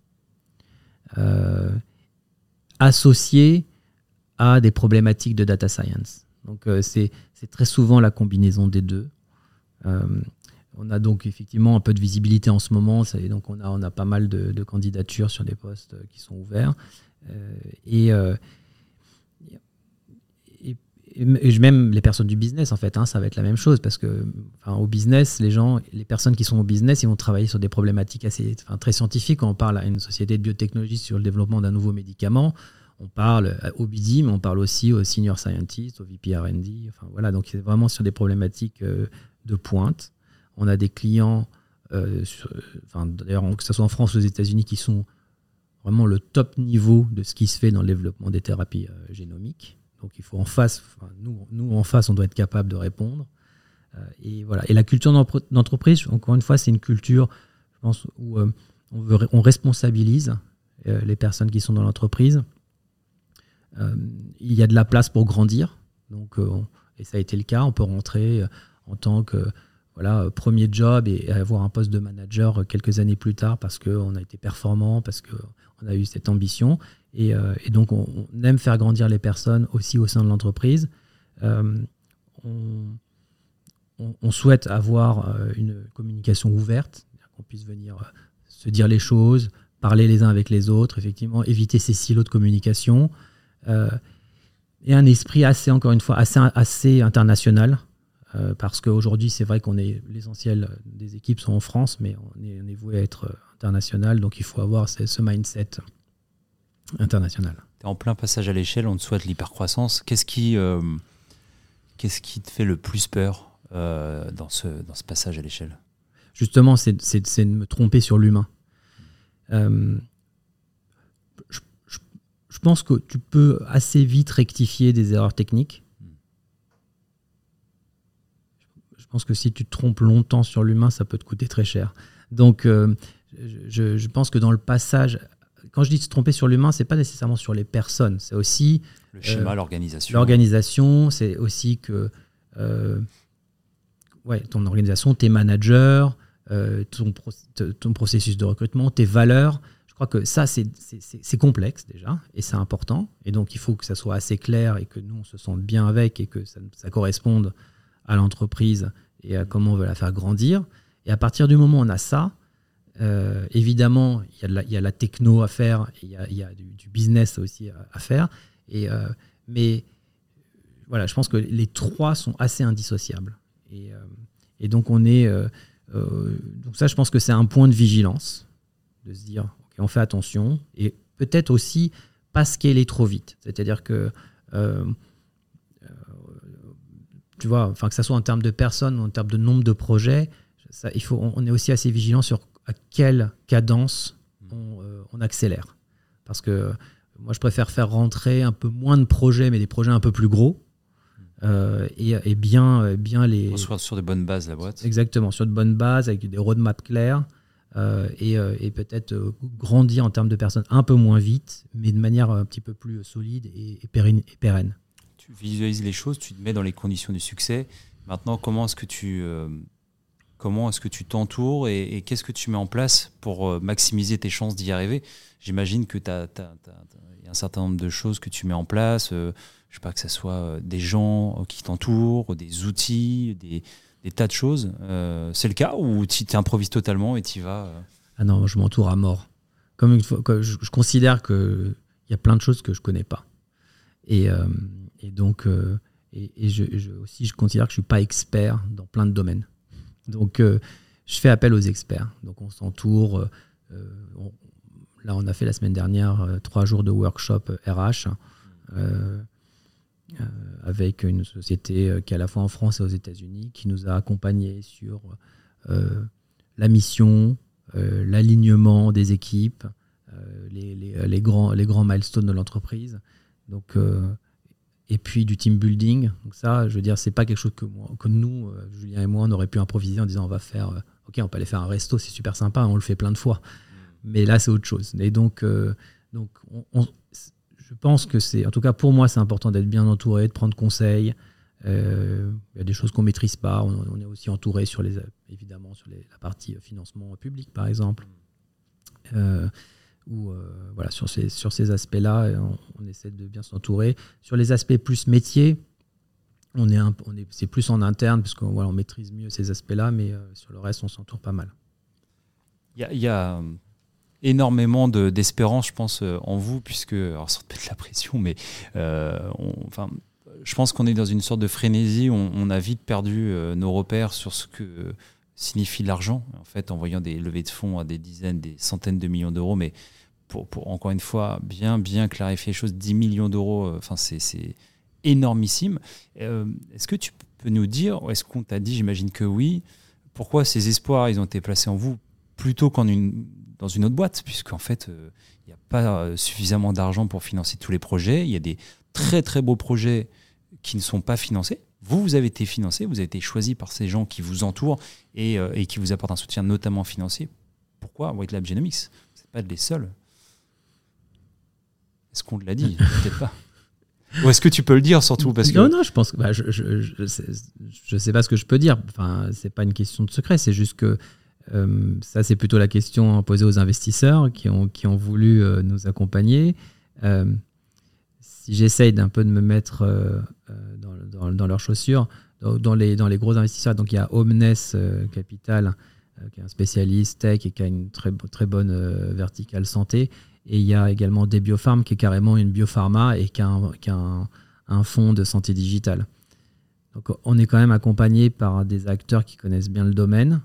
associées à des problématiques de data science. Donc c'est très souvent la combinaison des deux. On a donc effectivement un peu de visibilité en ce moment, donc on a pas mal de candidatures sur des postes qui sont ouverts. Et même les personnes du business, en fait, ça va être la même chose, parce que au business, les personnes qui sont au business, ils vont travailler sur des problématiques très scientifiques. Quand on parle à une société de biotechnologie sur le développement d'un nouveau médicament, on parle au BD, mais on parle aussi aux senior scientists, aux VP R&D. Voilà, donc c'est vraiment sur des problématiques de pointe. On a des clients, d'ailleurs, que ce soit en France ou aux États-Unis, qui sont vraiment le top niveau de ce qui se fait dans le développement des thérapies génomiques. Donc il faut en face, nous en face, on doit être capable de répondre. Et voilà. Et la culture d'entreprise, encore une fois, c'est une culture, je pense, où on responsabilise les personnes qui sont dans l'entreprise. Il y a de la place pour grandir. Donc, et ça a été le cas. On peut rentrer en tant que premier job et avoir un poste de manager quelques années plus tard parce qu'on a été performant, parce qu'on a eu cette ambition. Et donc, on aime faire grandir les personnes aussi au sein de l'entreprise. On souhaite avoir une communication ouverte, qu'on puisse venir se dire les choses, parler les uns avec les autres, effectivement, éviter ces silos de communication. Et un esprit assez international. Parce qu'aujourd'hui, c'est vrai qu'on est l'essentiel des équipes sont en France, mais on est voué à être international, donc il faut avoir ce mindset international. Tu es en plein passage à l'échelle, on te souhaite l'hypercroissance. Qu'est-ce qui te fait le plus peur dans ce passage à l'échelle ? Justement, c'est de me tromper sur l'humain. Je pense que tu peux assez vite rectifier des erreurs techniques. Je pense que si tu te trompes longtemps sur l'humain, ça peut te coûter très cher. Donc, je pense que dans le passage, quand je dis se tromper sur l'humain, c'est pas nécessairement sur les personnes. C'est aussi le schéma, l'organisation. L'organisation, c'est aussi que ton organisation, tes managers, ton processus de recrutement, tes valeurs. Je crois que ça, c'est complexe déjà, et c'est important. Et donc, il faut que ça soit assez clair et que nous, on se sente bien avec et que ça corresponde à l'entreprise et à comment on veut la faire grandir. Et à partir du moment où on a ça, évidemment, il y a la techno à faire, et il y a du business aussi à faire. Mais voilà, je pense que les trois sont assez indissociables. Et donc, donc ça, je pense que c'est un point de vigilance, de se dire, OK, on fait attention, et peut-être aussi pas scaler trop vite. C'est-à-dire que tu vois, enfin, que ça soit en termes de personnes ou en termes de nombre de projets, on est aussi assez vigilant sur à quelle cadence on accélère. Parce que moi, je préfère faire rentrer un peu moins de projets, mais des projets un peu plus gros, et bien les... Construire sur de bonnes bases la boîte. Exactement, sur de bonnes bases, avec des roadmaps clairs, et peut-être grandir en termes de personnes un peu moins vite, mais de manière un petit peu plus solide et pérenne. Tu visualises les choses, tu te mets dans les conditions du succès. Maintenant, comment est-ce que tu t'entoures et qu'est-ce que tu mets en place pour maximiser tes chances d'y arriver ? J'imagine que y a un certain nombre de choses que tu mets en place. Je ne sais pas, que ce soit des gens qui t'entourent, des outils, des tas de choses. C'est le cas ou tu t'improvises totalement et tu y vas Ah non, je m'entoure à mort. Je considère qu'il y a plein de choses que je ne connais pas. Et donc, je considère que je ne suis pas expert dans plein de domaines. Donc, je fais appel aux experts. Donc, on s'entoure. Là, on a fait la semaine dernière 3 jours de workshop RH avec une société qui est à la fois en France et aux États-Unis, qui nous a accompagnés sur la mission, l'alignement des équipes, les grands milestones de l'entreprise. Donc, et puis du team building. Donc ça, je veux dire, c'est pas quelque chose que nous, Julien et moi, on aurait pu improviser en disant on va faire, ok, on peut aller faire un resto, c'est super sympa, on le fait plein de fois. Mais là, c'est autre chose. Et donc je pense que c'est, en tout cas pour moi, c'est important d'être bien entouré, de prendre conseil. Il y a des choses qu'on maîtrise pas. On est aussi entouré évidemment sur la partie financement public, par exemple. Voilà, sur ces aspects-là, on essaie de bien s'entourer. Sur les aspects plus métiers, c'est plus en interne, parce qu'on maîtrise mieux ces aspects-là, mais sur le reste, on s'entoure pas mal. Il y a énormément d'espérance, je pense, en vous, puisque, alors sans te mettre la pression, mais je pense qu'on est dans une sorte de frénésie. On a vite perdu nos repères sur ce que signifie l'argent, en fait, en voyant des levées de fonds à des dizaines, des centaines de millions d'euros, mais pour encore une fois bien clarifier les choses, 10 millions d'euros, c'est énormissime. Est-ce que tu peux nous dire, ou est-ce qu'on t'a dit, j'imagine que oui, pourquoi ces espoirs ils ont été placés en vous plutôt dans une autre boîte, puisqu'en fait il n'y a pas suffisamment d'argent pour financer tous les projets, il y a des très très beaux projets qui ne sont pas financés. Vous avez été financé, vous avez été choisi par ces gens qui vous entourent et qui vous apportent un soutien notamment financier. Pourquoi White Lab Genomics ? Vous n'êtes pas les seuls. Est-ce qu'on l'a dit ? Peut-être pas. est-ce que tu peux le dire surtout parce que... Non, je pense que je sais pas ce que je peux dire. Enfin, c'est pas une question de secret, c'est juste que ça, c'est plutôt la question posée aux investisseurs qui ont voulu nous accompagner. Si j'essaye d'un peu de me mettre dans leurs chaussures, dans les gros investisseurs, donc il y a Omnes Capital, qui est un spécialiste tech et qui a une très bonne verticale santé. Et il y a également des Biopharm, qui est carrément une biopharma et qui a un fonds de santé digitale. Donc on est quand même accompagné par des acteurs qui connaissent bien le domaine.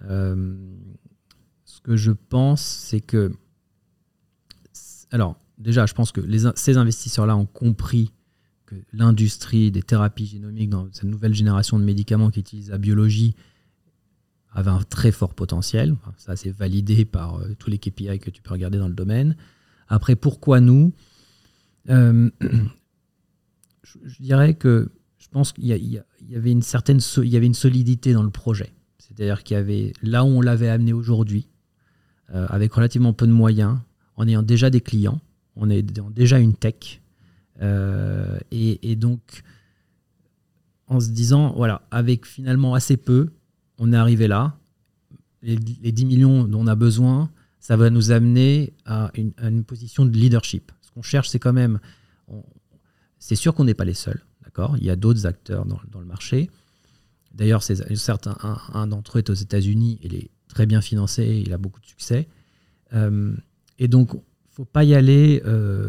Ce que je pense, c'est que... Alors, déjà, je pense que ces investisseurs-là ont compris que l'industrie des thérapies génomiques, dans cette nouvelle génération de médicaments qui utilisent la biologie, avait un très fort potentiel. Enfin, ça, c'est validé par tous les KPI que tu peux regarder dans le domaine. Après, pourquoi nous ? Je dirais que je pense qu'il y avait une solidité dans le projet. C'est-à-dire qu'il y avait, là où on l'avait amené aujourd'hui, avec relativement peu de moyens, en ayant déjà des clients, en ayant déjà une tech, et donc en se disant, voilà, avec finalement assez peu, on est arrivé là, les 10 millions dont on a besoin, ça va nous amener à une position de leadership. Ce qu'on cherche, c'est quand même, c'est sûr qu'on n'est pas les seuls, d'accord ? Il y a d'autres acteurs dans le marché. D'ailleurs, un d'entre eux est aux États-Unis, il est très bien financé, il a beaucoup de succès. Et donc, il ne faut pas y aller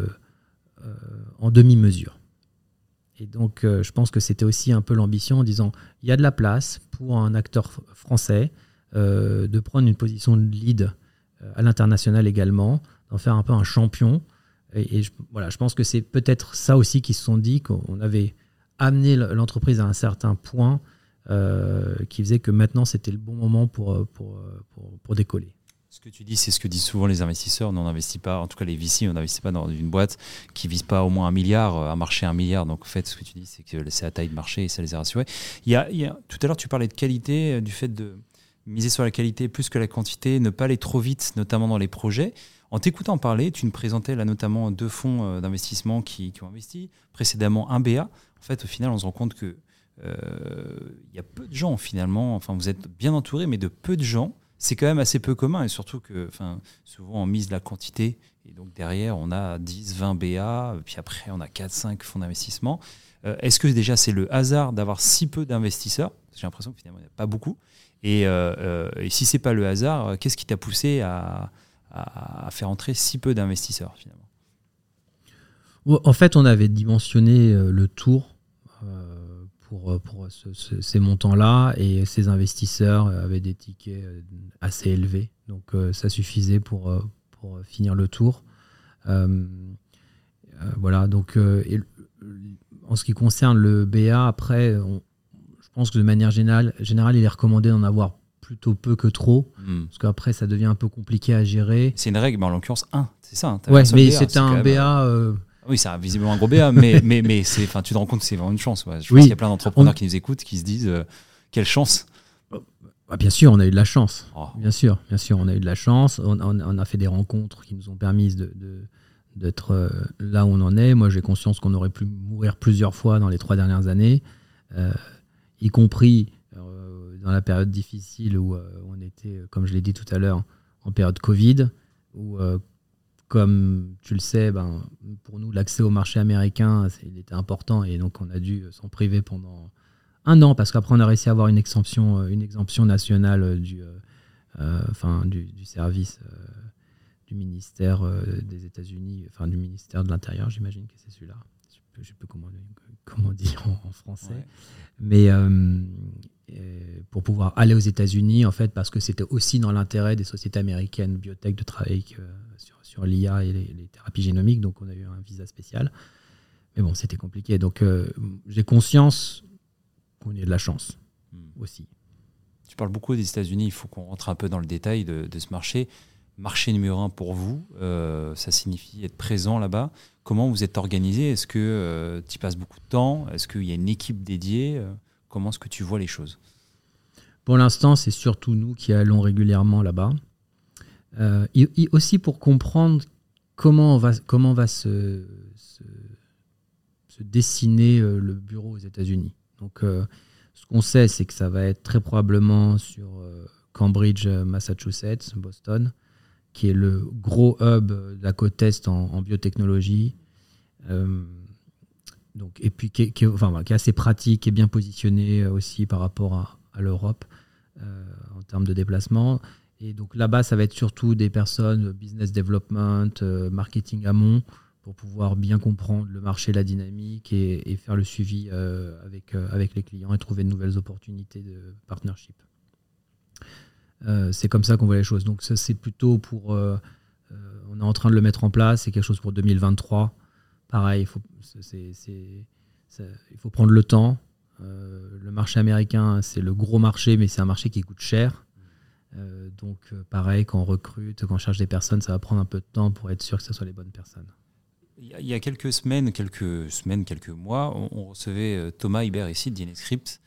en demi-mesure. Et donc, je pense que c'était aussi un peu l'ambition en disant, il y a de la place pour un acteur français de prendre une position de lead à l'international également, d'en faire un peu un champion. Et je pense que c'est peut-être ça aussi qu'ils se sont dit, qu'on avait amené l'entreprise à un certain point qui faisait que maintenant, c'était le bon moment pour décoller. Ce que tu dis, c'est ce que disent souvent les investisseurs. On n'investit pas, en tout cas les VC, on n'investit pas dans une boîte qui ne vise pas au moins 1 milliard, un marché 1 milliard. Donc en fait, ce que tu dis, c'est que c'est à taille de marché et ça les a rassurés. Tout à l'heure, tu parlais de qualité, du fait de miser sur la qualité plus que la quantité, ne pas aller trop vite, notamment dans les projets. En t'écoutant parler, tu nous présentais là notamment 2 fonds d'investissement qui ont investi, précédemment un BA. En fait, au final, on se rend compte que il y a peu de gens finalement, enfin vous êtes bien entouré, mais de peu de gens. C'est quand même assez peu commun et surtout que souvent on mise la quantité et donc derrière on a 10, 20 BA, puis après on a 4, 5 fonds d'investissement. Est-ce que déjà c'est le hasard d'avoir si peu d'investisseurs ? J'ai l'impression que finalement il n'y a pas beaucoup. Et si ce n'est pas le hasard, qu'est-ce qui t'a poussé à faire entrer si peu d'investisseurs finalement ? En fait, on avait dimensionné le tour pour ces montants-là, et ces investisseurs avaient des tickets assez élevés, donc ça suffisait pour finir le tour. Voilà, donc en ce qui concerne le BA, après, je pense que de manière générale, il est recommandé d'en avoir plutôt peu que trop, parce qu'après ça devient un peu compliqué à gérer. C'est une règle, mais en l'occurrence 1, c'est ça hein, ouais, mais c'est un BA... Oui, c'est visiblement un gros BA, mais tu te rends compte que c'est vraiment une chance. Ouais. Je pense qu'il y a plein d'entrepreneurs qui nous écoutent, qui se disent quelle chance. Bien sûr, on a eu de la chance. Oh. Bien sûr, on a eu de la chance. On a fait des rencontres qui nous ont permis d'être là où on en est. Moi, j'ai conscience qu'on aurait pu mourir plusieurs fois dans les 3 dernières années, y compris dans la période difficile où on était, comme je l'ai dit tout à l'heure, en période Covid, où comme tu le sais, pour nous, l'accès au marché américain, il était important, et donc on a dû s'en priver pendant 1 an, parce qu'après on a réussi à avoir une exemption nationale du service du ministère des États-Unis, enfin du ministère de l'Intérieur, j'imagine que c'est celui-là. Je ne sais plus comment dire en français. Ouais. Mais pour pouvoir aller aux États-Unis, en fait, parce que c'était aussi dans l'intérêt des sociétés américaines biotech de travailler sur l'IA et les thérapies génomiques, donc on a eu un visa spécial. Mais bon, c'était compliqué. Donc j'ai conscience qu'on ait de la chance aussi. Tu parles beaucoup des États-Unis, il faut qu'on rentre un peu dans le détail de ce marché. Marché numéro 1 pour vous, ça signifie être présent là-bas. Comment vous êtes organisé ? Est-ce que tu y passes beaucoup de temps ? Est-ce qu'il y a une équipe dédiée ? Comment est-ce que tu vois les choses ? Pour l'instant, c'est surtout nous qui allons régulièrement là-bas. Aussi pour comprendre comment va se se dessiner le bureau aux États-Unis. Donc, ce qu'on sait, c'est que ça va être très probablement sur Cambridge, Massachusetts, Boston, qui est le gros hub de la côte Est en biotechnologie. Donc, et puis qui est assez pratique et bien positionné aussi par rapport à l'Europe en termes de déplacement. Et donc là-bas, ça va être surtout des personnes business development, marketing amont, pour pouvoir bien comprendre le marché, la dynamique et faire le suivi avec les clients et trouver de nouvelles opportunités de partnership. C'est comme ça qu'on voit les choses. Donc ça, c'est plutôt pour... on est en train de le mettre en place, c'est quelque chose pour 2023. Pareil, il faut prendre le temps. Le marché américain, c'est le gros marché, mais c'est un marché qui coûte cher. Donc pareil, quand on recrute, quand on cherche des personnes, ça va prendre un peu de temps pour être sûr que ce soit les bonnes personnes. Il y a quelques mois, on recevait Thomas Hibert ici de Dynescript.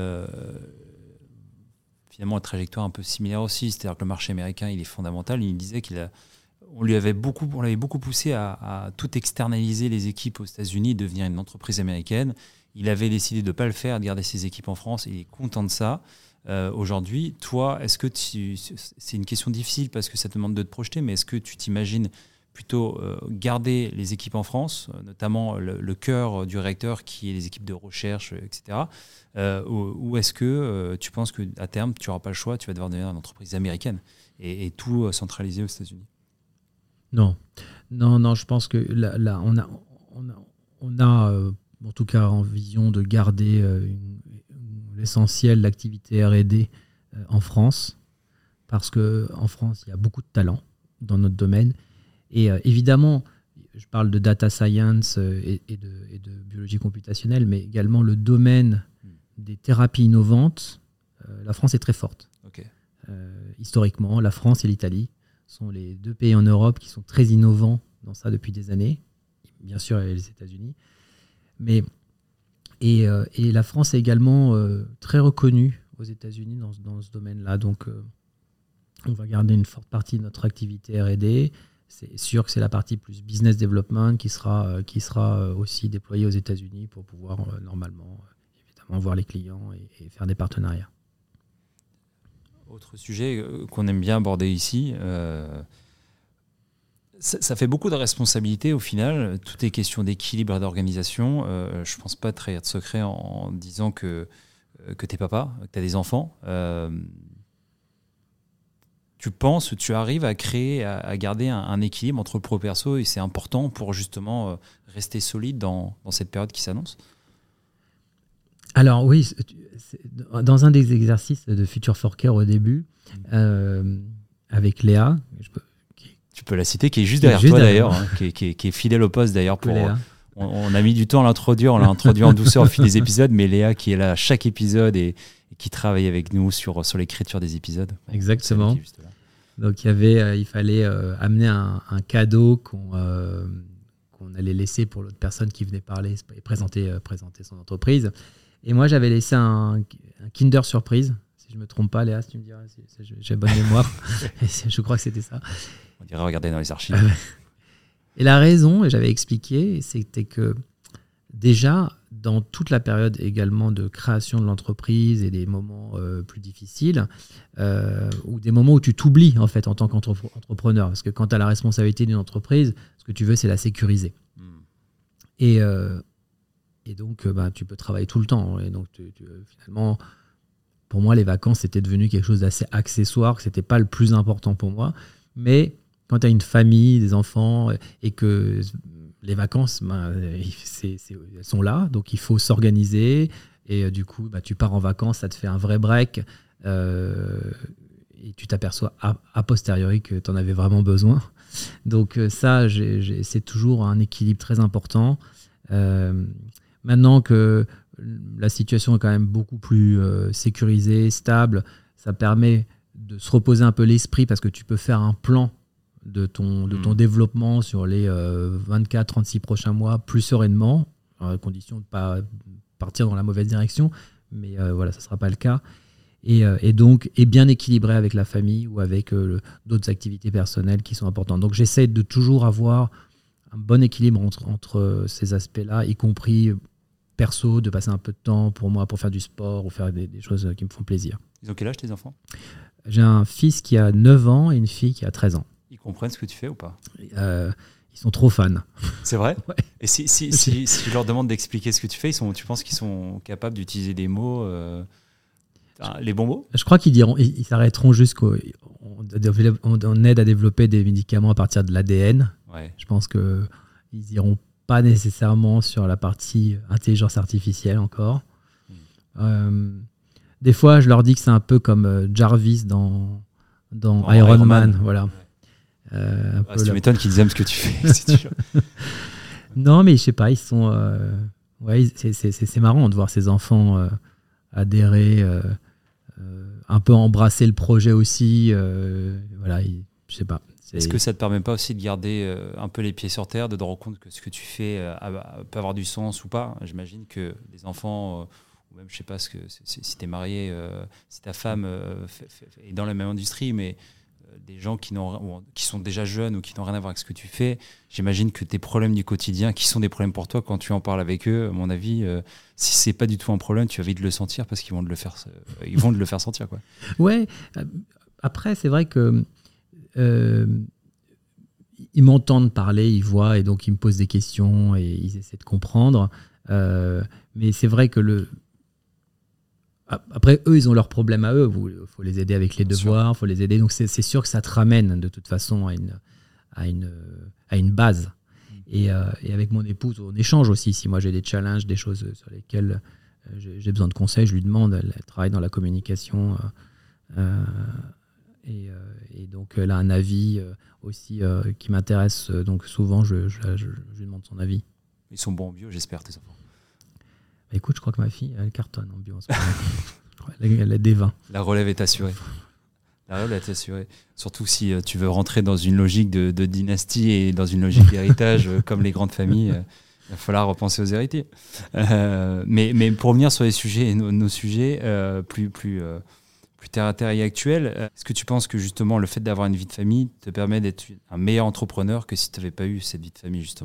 Finalement, une trajectoire un peu similaire aussi, c'est-à-dire que le marché américain, il est fondamental. Il disait on l'avait beaucoup poussé à tout externaliser les équipes aux États-Unis, devenir une entreprise américaine. Il avait décidé de ne pas le faire, de garder ses équipes en France. Il est content de ça. Aujourd'hui, toi, est-ce que c'est une question difficile parce que ça te demande de te projeter, mais est-ce que tu t'imagines plutôt garder les équipes en France, notamment le cœur du réacteur qui est les équipes de recherche, etc. Ou est-ce que tu penses qu'à terme, tu n'auras pas le choix, tu vas devoir devenir une entreprise américaine et tout centraliser aux États-Unis? Non, je pense que là on a en tout cas en vision de garder l'essentiel de l'activité R&D en France, parce qu'en France, il y a beaucoup de talent dans notre domaine. Et évidemment, je parle de data science et de biologie computationnelle, mais également le domaine des thérapies innovantes. La France est très forte. Okay. Historiquement, la France et l'Italie sont les deux pays en Europe qui sont très innovants dans ça depuis des années. Bien sûr, il y a les États-Unis. Et la France est également très reconnue aux États-Unis dans ce domaine-là. Donc, on va garder une forte partie de notre activité R&D. C'est sûr que c'est la partie plus business development qui sera aussi déployée aux États-Unis pour pouvoir normalement, évidemment, voir les clients et faire des partenariats. Autre sujet qu'on aime bien aborder ici, ça fait beaucoup de responsabilités au final. Tout est question d'équilibre et d'organisation. Je ne pense pas trahir de secret en disant que tu es papa, que tu as des enfants. Tu arrives à créer, à garder un équilibre entre le pro et perso, et c'est important pour justement rester solide dans cette période qui s'annonce? Alors oui, dans un des exercices de Future for Care au début, avec Léa, tu peux la citer, qui est juste derrière toi d'ailleurs, hein, qui est fidèle au poste d'ailleurs. On a mis du temps à l'introduire, on l'a introduit en douceur au fil des épisodes, mais Léa qui est là à chaque épisode et qui travaille avec nous sur l'écriture des épisodes. Exactement. Donc il fallait amener un cadeau qu'on allait laisser pour l'autre personne qui venait parler et présenter son entreprise. Et moi, j'avais laissé un Kinder Surprise, si je ne me trompe pas, Léa, si tu me diras, j'ai bonne mémoire. Je crois que c'était ça. On dirait regarder dans les archives. Et la raison, et j'avais expliqué, c'était que déjà, dans toute la période également de création de l'entreprise et des moments plus difficiles, ou des moments où tu t'oublies en fait en tant qu'entrepreneur, parce que quand tu as la responsabilité d'une entreprise, ce que tu veux, c'est la sécuriser. Et donc, tu peux travailler tout le temps. Et donc, finalement, pour moi, les vacances, c'était devenu quelque chose d'assez accessoire, que ce n'était pas le plus important pour moi. Mais quand tu as une famille, des enfants, et que les vacances, elles sont là, donc il faut s'organiser. Et du coup, tu pars en vacances, ça te fait un vrai break. Et tu t'aperçois a posteriori que tu en avais vraiment besoin. Donc ça, c'est toujours un équilibre très important. Maintenant que la situation est quand même beaucoup plus sécurisée, stable, ça permet de se reposer un peu l'esprit parce que tu peux faire un plan de ton développement sur les 24-36 prochains mois plus sereinement, à condition de ne pas partir dans la mauvaise direction, mais voilà, ça ne sera pas le cas. Et donc, bien équilibré avec la famille ou avec d'autres activités personnelles qui sont importantes. Donc, j'essaie de toujours avoir un bon équilibre entre ces aspects-là, y compris perso, de passer un peu de temps pour moi, pour faire du sport ou faire des choses qui me font plaisir. Ils ont quel âge tes enfants ? J'ai un fils qui a 9 ans et une fille qui a 13 ans. Ils comprennent ce que tu fais ou pas ? Ils sont trop fans. C'est vrai ? Ouais. Et si tu leur demandes d'expliquer ce que tu fais, tu penses qu'ils sont capables d'utiliser des mots, les bons mots ? Je crois ils s'arrêteront jusqu'au... On aide à développer des médicaments à partir de l'ADN. Ouais. Je pense qu'ils n'iront pas nécessairement sur la partie intelligence artificielle encore. Des fois, je leur dis que c'est un peu comme Jarvis dans Iron Man. Voilà. Ouais. Tu m'étonnes qu'ils aiment ce que tu fais. C'est sûr. Non, mais je sais pas, ils sont... c'est marrant de voir ces enfants adhérer, un peu embrasser le projet aussi. Voilà, je sais pas. Est-ce que ça te permet pas aussi de garder un peu les pieds sur terre, de te rendre compte que ce que tu fais peut avoir du sens ou pas ? J'imagine que des enfants, ou même je sais pas si tu es marié, si ta femme est dans la même industrie, mais des gens qui sont déjà jeunes ou qui n'ont rien à voir avec ce que tu fais, j'imagine que tes problèmes du quotidien, qui sont des problèmes pour toi, quand tu en parles avec eux, à mon avis, si c'est pas du tout un problème, tu vas vite le sentir parce qu'ils vont te le faire sentir, quoi. Ouais. Après, c'est vrai que ils m'entendent parler, ils voient et donc ils me posent des questions et ils essaient de comprendre. Mais c'est vrai que après, eux, ils ont leurs problèmes à eux. Il faut les aider avec les devoirs, il faut les aider. Donc, c'est sûr que ça te ramène de toute façon à une base. Et avec mon épouse, on échange aussi. Si moi, j'ai des challenges, des choses sur lesquelles j'ai besoin de conseils, je lui demande. Elle travaille dans la communication. Et donc, elle a un avis aussi qui m'intéresse. Donc, souvent, je lui demande son avis. Ils sont bons en bio, j'espère, tes enfants. Écoute, je crois que ma fille, elle cartonne en bio en ce moment. Elle a des 20. La relève est assurée. La relève est assurée. Surtout si tu veux rentrer dans une logique de dynastie et dans une logique d'héritage comme les grandes familles, il va falloir repenser aux héritiers. Mais pour revenir sur les sujets, nos sujets plus terre à terre et actuels, est-ce que tu penses que justement le fait d'avoir une vie de famille te permet d'être un meilleur entrepreneur que si tu n'avais pas eu cette vie de famille justement ?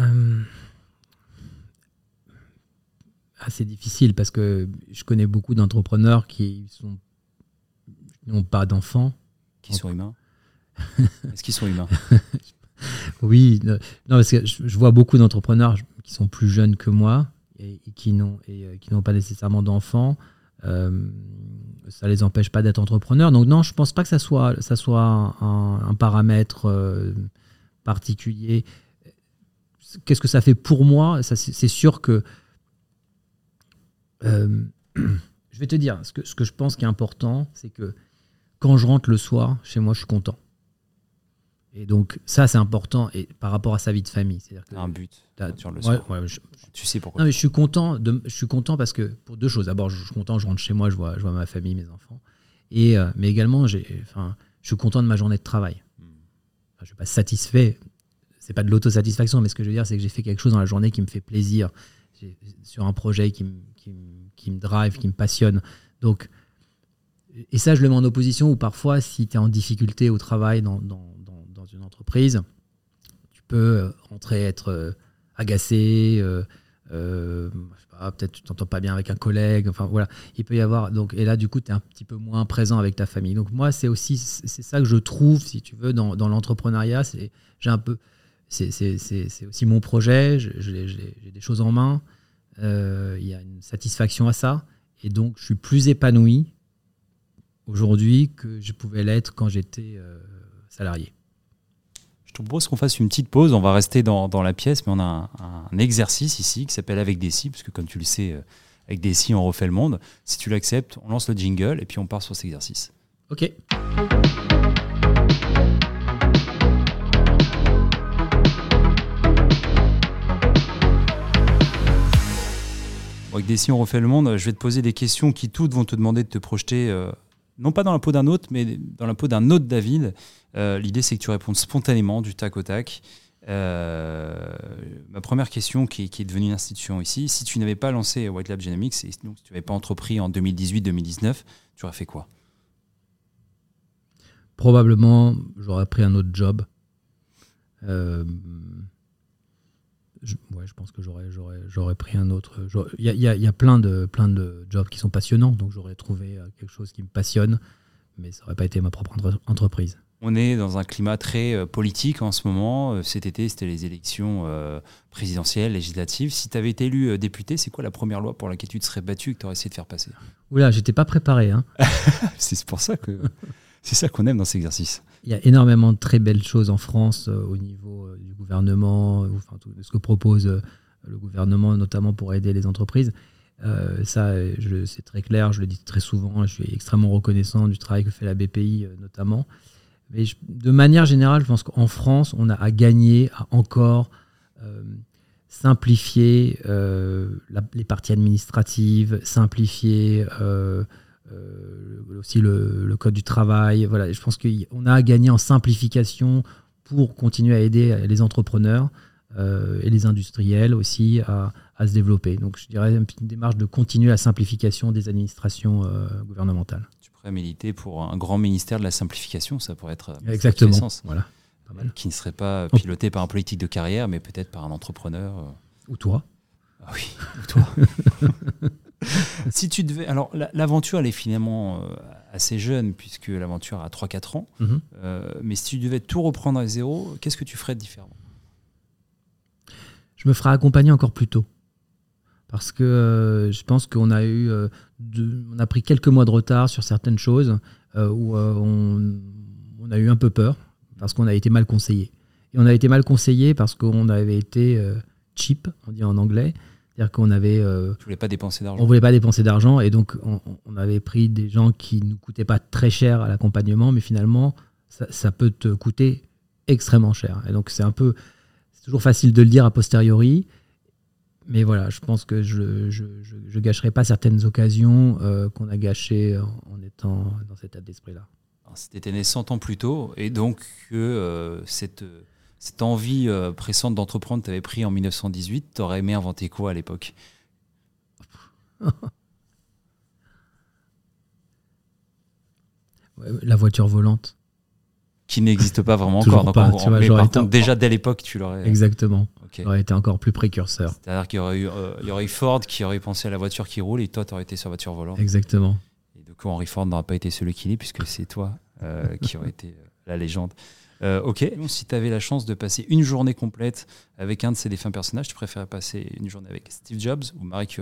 C'est difficile parce que je connais beaucoup d'entrepreneurs qui n'ont pas d'enfants. Qui sont humains. Est-ce qu'ils sont humains ? Oui, non, parce que je vois beaucoup d'entrepreneurs qui sont plus jeunes que moi et qui n'ont pas nécessairement d'enfants. Ça les empêche pas d'être entrepreneurs. Donc non, je pense pas que ça soit un paramètre particulier. Qu'est-ce que ça fait pour moi ? C'est sûr que je vais te dire, ce que je pense qui est important, c'est que quand je rentre le soir, chez moi, je suis content. Et donc, ça, c'est important et par rapport à sa vie de famille. C'est-à-dire que un but sur le soir. Ouais, tu sais pourquoi. Non, mais je suis content parce que, pour deux choses. D'abord, je suis content, je rentre chez moi, je vois ma famille, mes enfants. Mais également, je suis content de ma journée de travail. Je ne suis pas satisfait. C'est pas de l'autosatisfaction, mais ce que je veux dire, c'est que j'ai fait quelque chose dans la journée qui me fait plaisir. Sur un projet qui me drive, qui me passionne. Donc, et ça, je le mets en opposition où parfois, si tu es en difficulté au travail dans une entreprise, tu peux rentrer, être agacé, je sais pas, peut-être tu t'entends pas bien avec un collègue, enfin voilà, il peut y avoir, donc, et là du coup tu es un petit peu moins présent avec ta famille. Donc moi c'est ça que je trouve, si tu veux, dans l'entrepreneuriat, c'est aussi mon projet, j'ai des choses en main, il y a une satisfaction à ça, et donc je suis plus épanoui aujourd'hui que je pouvais l'être quand j'étais salarié. Je te propose qu'on fasse une petite pause. On va rester dans la pièce, mais on a un exercice ici qui s'appelle Avec des si, parce que comme tu le sais, avec des si, on refait le monde. Si tu l'acceptes, on lance le jingle et puis on part sur cet exercice. Ok. Avec des si, on refait le monde. Je vais te poser des questions qui toutes vont te demander de te projeter, non pas dans la peau d'un autre, mais dans la peau d'un autre David. L'idée, c'est que tu répondes spontanément, du tac au tac. Ma première question, qui est devenue une institution ici, si tu n'avais pas lancé White Lab Genomics, et donc si tu n'avais pas entrepris en 2018-2019, tu aurais fait quoi ? Probablement, j'aurais pris un autre job. je pense que j'aurais pris un autre. Il y a plein de jobs qui sont passionnants, donc j'aurais trouvé quelque chose qui me passionne, mais ça n'aurait pas été ma propre entreprise. On est dans un climat très politique en ce moment. Cet été, c'était les élections présidentielles, législatives. Si tu avais été élu député, c'est quoi la première loi pour laquelle tu te serais battu et que tu aurais essayé de faire passer ? Oula, j'étais pas préparé. Hein. C'est pour ça que c'est ça qu'on aime dans cet exercice. Il y a énormément de très belles choses en France au niveau du gouvernement, enfin, tout ce que propose le gouvernement, notamment pour aider les entreprises. Ça, c'est très clair, je le dis très souvent, je suis extrêmement reconnaissant du travail que fait la BPI notamment. Mais de manière générale, je pense qu'en France, on a à gagner à encore simplifier les parties administratives, simplifier aussi le code du travail. Voilà, je pense qu'on a à gagner en simplification pour continuer à aider les entrepreneurs et les industriels aussi à se développer. Donc je dirais une démarche de continuer la simplification des administrations gouvernementales. Militer pour un grand ministère de la simplification, ça pourrait être exactement, voilà, pas mal. Qui ne serait pas piloté par un politique de carrière, mais peut-être par un entrepreneur. Ou toi. Ah oui, ou toi. Si tu devais, alors l'aventure elle est finalement assez jeune puisque l'aventure a 3-4 ans, mais si tu devais tout reprendre à zéro, qu'est-ce que tu ferais de différent ? Je me ferais accompagner encore plus tôt. Parce que je pense qu'on a on a pris quelques mois de retard sur certaines choses où on a eu un peu peur parce qu'on a été mal conseillé. Et on a été mal conseillé parce qu'on avait été cheap, on dit en anglais. C'est-à-dire qu'on avait... Tu voulais pas dépenser d'argent. On voulait pas dépenser d'argent et donc on avait pris des gens qui ne nous coûtaient pas très cher à l'accompagnement, mais finalement, ça peut te coûter extrêmement cher. Et donc c'est toujours facile de le dire a posteriori. Mais voilà, je pense que je gâcherai pas certaines occasions qu'on a gâchées en étant dans cet état d'esprit-là. Si tu étais né 100 ans plus tôt, et donc que cette envie pressante d'entreprendre t'avais pris en 1918, t'aurais aimé inventer quoi à l'époque ? La voiture volante. Qui n'existe pas vraiment toujours encore. Pas, donc mais par contre, déjà dès l'époque, tu l'aurais... Exactement. Okay. J'aurais été encore plus précurseur. C'est-à-dire qu'il y aurait eu Ford qui aurait pensé à la voiture qui roule et toi, tu aurais été sur la voiture volante. Exactement. Et du coup, Henry Ford n'aura pas été celui qu'il est puisque c'est toi qui aurait été la légende. Ok, si tu avais la chance de passer une journée complète avec un de ces défunts personnages, tu préférais passer une journée avec Steve Jobs ou Marie Curie ?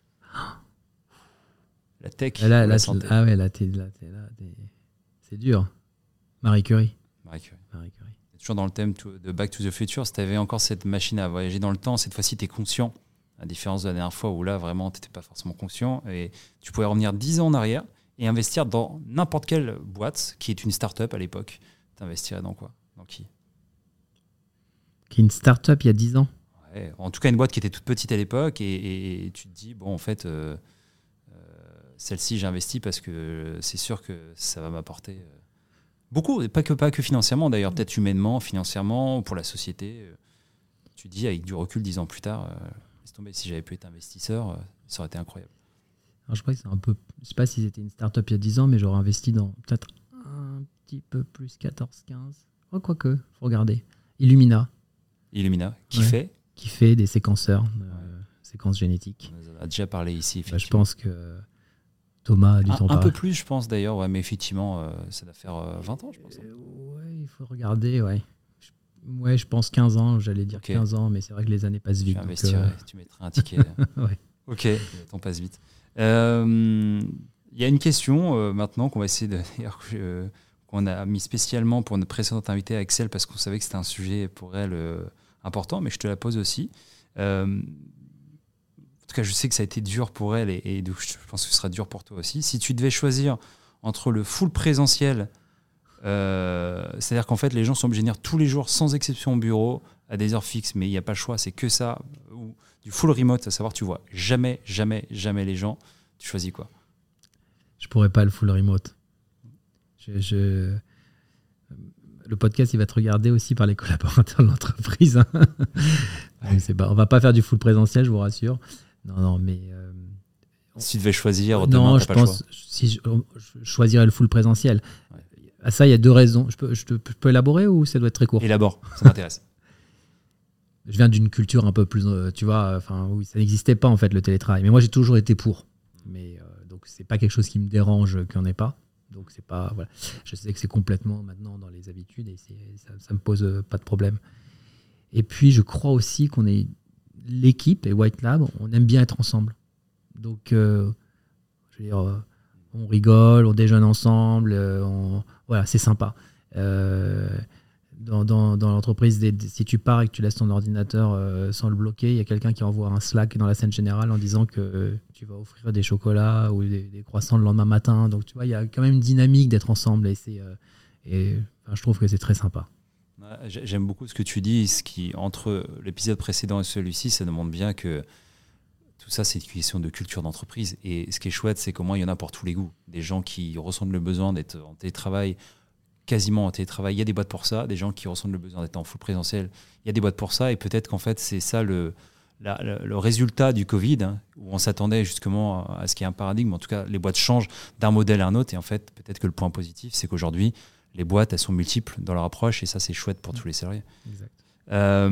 La tech, la santé. Ah ouais, là, c'est dur. Marie Curie. Toujours dans le thème de Back to the Future, si tu avais encore cette machine à voyager dans le temps, cette fois-ci tu es conscient, à différence de la dernière fois où là vraiment tu n'étais pas forcément conscient et tu pouvais revenir 10 ans en arrière et investir dans n'importe quelle boîte qui est une start-up à l'époque. Tu investirais dans quoi ? Dans qui ? Qui est une start-up il y a 10 ans ? Ouais, en tout cas une boîte qui était toute petite à l'époque et tu te dis, bon en fait, celle-ci j'ai investi parce que c'est sûr que ça va m'apporter... beaucoup, pas que financièrement d'ailleurs, peut-être humainement, financièrement, ou pour la société. Tu dis avec du recul 10 ans plus tard, laisse tomber, si j'avais pu être investisseur, ça aurait été incroyable. Alors, je crois que c'est un peu, je sais pas si c'était une start-up il y a 10 ans, mais j'aurais investi dans peut-être un petit peu plus 14-15. Oh, quoique, faut regarder. Illumina, qui fait ? Qui fait des séquenceurs, séquences génétiques. On en a déjà parlé ici. Je pense que Thomas a dû t'en parler. Un peu plus, je pense d'ailleurs, ouais, mais effectivement, ça doit faire 20 ans, je pense. Ouais, il faut regarder, ouais. Ouais, je pense 15 ans, j'allais dire 15 ans, mais c'est vrai que les années passent vite. Tu investirais, tu mettrais un ticket. Ouais. Ok, le temps passe vite. Il y a une question maintenant qu'on va essayer de... qu'on a mis spécialement pour notre précédente invitée, Axel, parce qu'on savait que c'était un sujet pour elle important, mais je te la pose aussi. En tout cas, je sais que ça a été dur pour elle et donc je pense que ce sera dur pour toi aussi. Si tu devais choisir entre le full présentiel, c'est-à-dire qu'en fait, les gens sont obligés de venir tous les jours, sans exception au bureau, à des heures fixes, mais il n'y a pas le choix, c'est que ça, ou du full remote, à savoir tu vois jamais les gens, tu choisis quoi ? Je pourrais pas le full remote. Le podcast, il va te regarder aussi par les collaborateurs de l'entreprise. Hein. On va pas faire du full présentiel, je vous rassure. Non, mais... si tu devais choisir, non, je pense si je choisirais le full présentiel. Ouais. À ça, il y a deux raisons. Je peux élaborer ou ça doit être très court ? Élabore, ça m'intéresse. je viens d'une culture un peu plus, tu vois, où ça n'existait pas en fait le télétravail. Mais moi, j'ai toujours été pour. Mais donc, c'est pas quelque chose qui me dérange qu'il n'y en ait pas. Donc, c'est pas, voilà. Je sais que c'est complètement maintenant dans les habitudes et ça me pose pas de problème. Et puis, je crois aussi qu'on est l'équipe et White Lab, on aime bien être ensemble. Donc, je veux dire, on rigole, on déjeune ensemble, voilà, c'est sympa. Dans l'entreprise, si tu pars et que tu laisses ton ordinateur sans le bloquer, il y a quelqu'un qui envoie un Slack dans la scène générale en disant que tu vas offrir des chocolats ou des croissants le lendemain matin. Donc, tu vois, il y a quand même une dynamique d'être ensemble et je trouve que c'est très sympa. J'aime beaucoup ce que tu dis. Entre l'épisode précédent et celui-ci, ça demande bien que tout ça, c'est une question de culture d'entreprise. Et ce qui est chouette, c'est qu'au moins, il y en a pour tous les goûts. Des gens qui ressentent le besoin d'être en télétravail, quasiment en télétravail, il y a des boîtes pour ça. Des gens qui ressentent le besoin d'être en full présentiel, il y a des boîtes pour ça. Et peut-être qu'en fait, c'est ça le résultat du Covid, hein, où on s'attendait justement à ce qu'il y ait un paradigme. En tout cas, les boîtes changent d'un modèle à un autre. Et en fait, peut-être que le point positif, c'est qu'aujourd'hui, les boîtes, elles sont multiples dans leur approche. Et ça, c'est chouette pour tous les salariés. Exact.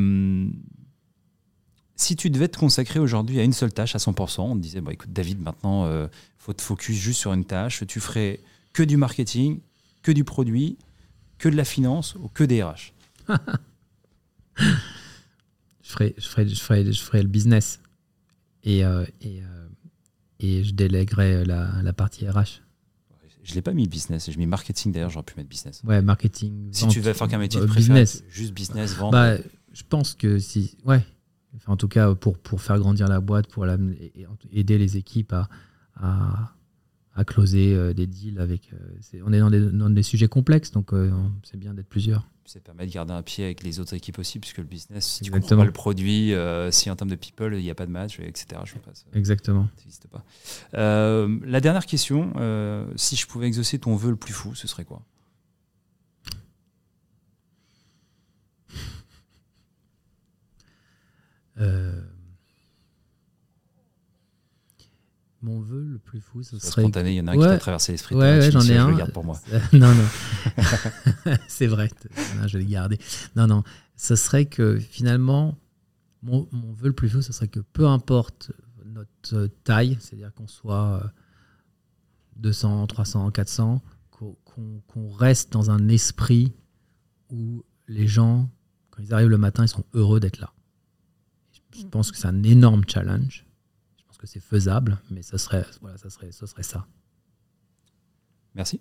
Si tu devais te consacrer aujourd'hui à une seule tâche à 100%, on te disait, écoute David, maintenant, faut te focus juste sur une tâche. Tu ferais que du marketing, que du produit, que de la finance ou que des RH? je ferais le business et je délèguerais la partie RH. Je ne l'ai pas mis business, j'ai mis marketing d'ailleurs, j'aurais pu mettre business. Ouais, marketing. Si vente, tu veux faire qu'un métier, tu préfères juste business, vendre. Je pense que si. Ouais. Enfin, en tout cas, pour faire grandir la boîte, pour aider les équipes à closer des deals avec. On est dans des sujets complexes, donc c'est bien d'être plusieurs. Ça permet de garder un pied avec les autres équipes aussi, puisque le business, si tu Exactement. comprends pas le produit, si en termes de people, il n'y a pas de match, etc. Je pense, exactement. Ça n'existe pas. La dernière question, si je pouvais exaucer ton vœu le plus fou, ce serait quoi? Mon vœu le plus fou, ce serait spontané. Il y en a un qui t'a traversé l'esprit. Ouais, j'en ai un. Je le garde pour moi. Non. C'est vrai. Non, je vais le garder. Non. Ce serait que finalement, mon vœu le plus fou, ce serait que peu importe notre taille, c'est-à-dire qu'on soit 200, 300, 400, qu'on reste dans un esprit où les gens, quand ils arrivent le matin, ils sont heureux d'être là. Je pense que c'est un énorme challenge. Je pense que c'est faisable, mais ce serait ça. Merci.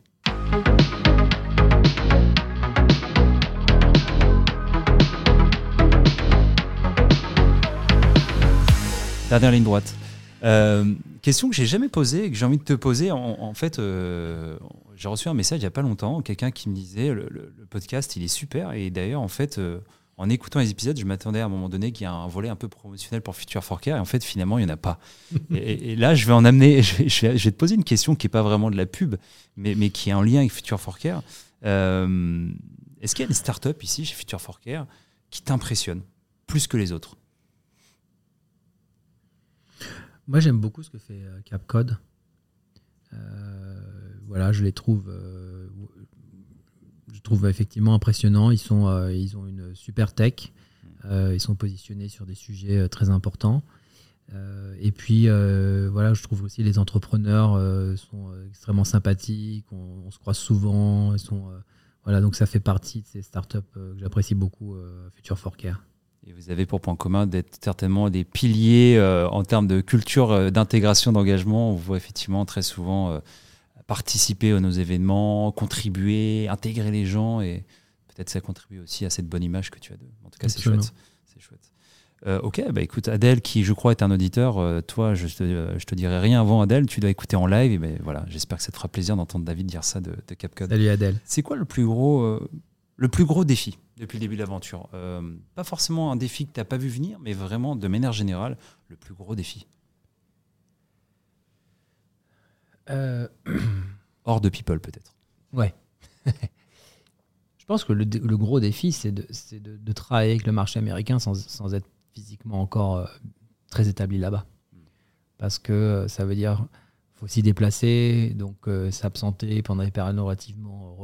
Dernière ligne droite. Question que j'ai jamais posée et que j'ai envie de te poser. En fait, j'ai reçu un message il n'y a pas longtemps, quelqu'un qui me disait le podcast, il est super. Et d'ailleurs, en fait, en écoutant les épisodes, je m'attendais à un moment donné qu'il y ait un volet un peu promotionnel pour Future for Care. Et en fait, finalement, il n'y en a pas. et là, je vais en amener. Je vais te poser une question qui n'est pas vraiment de la pub, mais qui est en lien avec Future for Care. Est-ce qu'il y a des startups ici, chez Future for Care, qui t'impressionnent plus que les autres? Moi, j'aime beaucoup ce que fait Capcode. Voilà, je les trouve effectivement impressionnants. Ils ont une super tech. Ils sont positionnés sur des sujets très importants. Et puis, voilà, je trouve aussi les entrepreneurs sont extrêmement sympathiques. On se croise souvent. Voilà, donc ça fait partie de ces startups que j'apprécie beaucoup, Future for Care. Et vous avez pour point commun d'être certainement des piliers en termes de culture d'intégration, d'engagement. On vous voit effectivement très souvent participer à nos événements, contribuer, intégrer les gens, et peut-être ça contribue aussi à cette bonne image que tu as d'eux. En tout cas, absolument. C'est chouette. Ok, écoute, Adèle, qui je crois est un auditeur, toi, je te dirai rien avant Adèle, tu dois écouter en live, et voilà, j'espère que ça te fera plaisir d'entendre David dire ça de Capcode. Salut Adèle. C'est quoi le plus gros défi depuis le début de l'aventure? Pas forcément un défi que tu n'as pas vu venir, mais vraiment, de manière générale, le plus gros défi. Hors de people, peut-être. Ouais. Je pense que le gros défi, c'est de travailler avec le marché américain sans être physiquement encore très établi là-bas. Parce que ça veut dire qu'il faut s'y déplacer, donc s'absenter pendant des périodes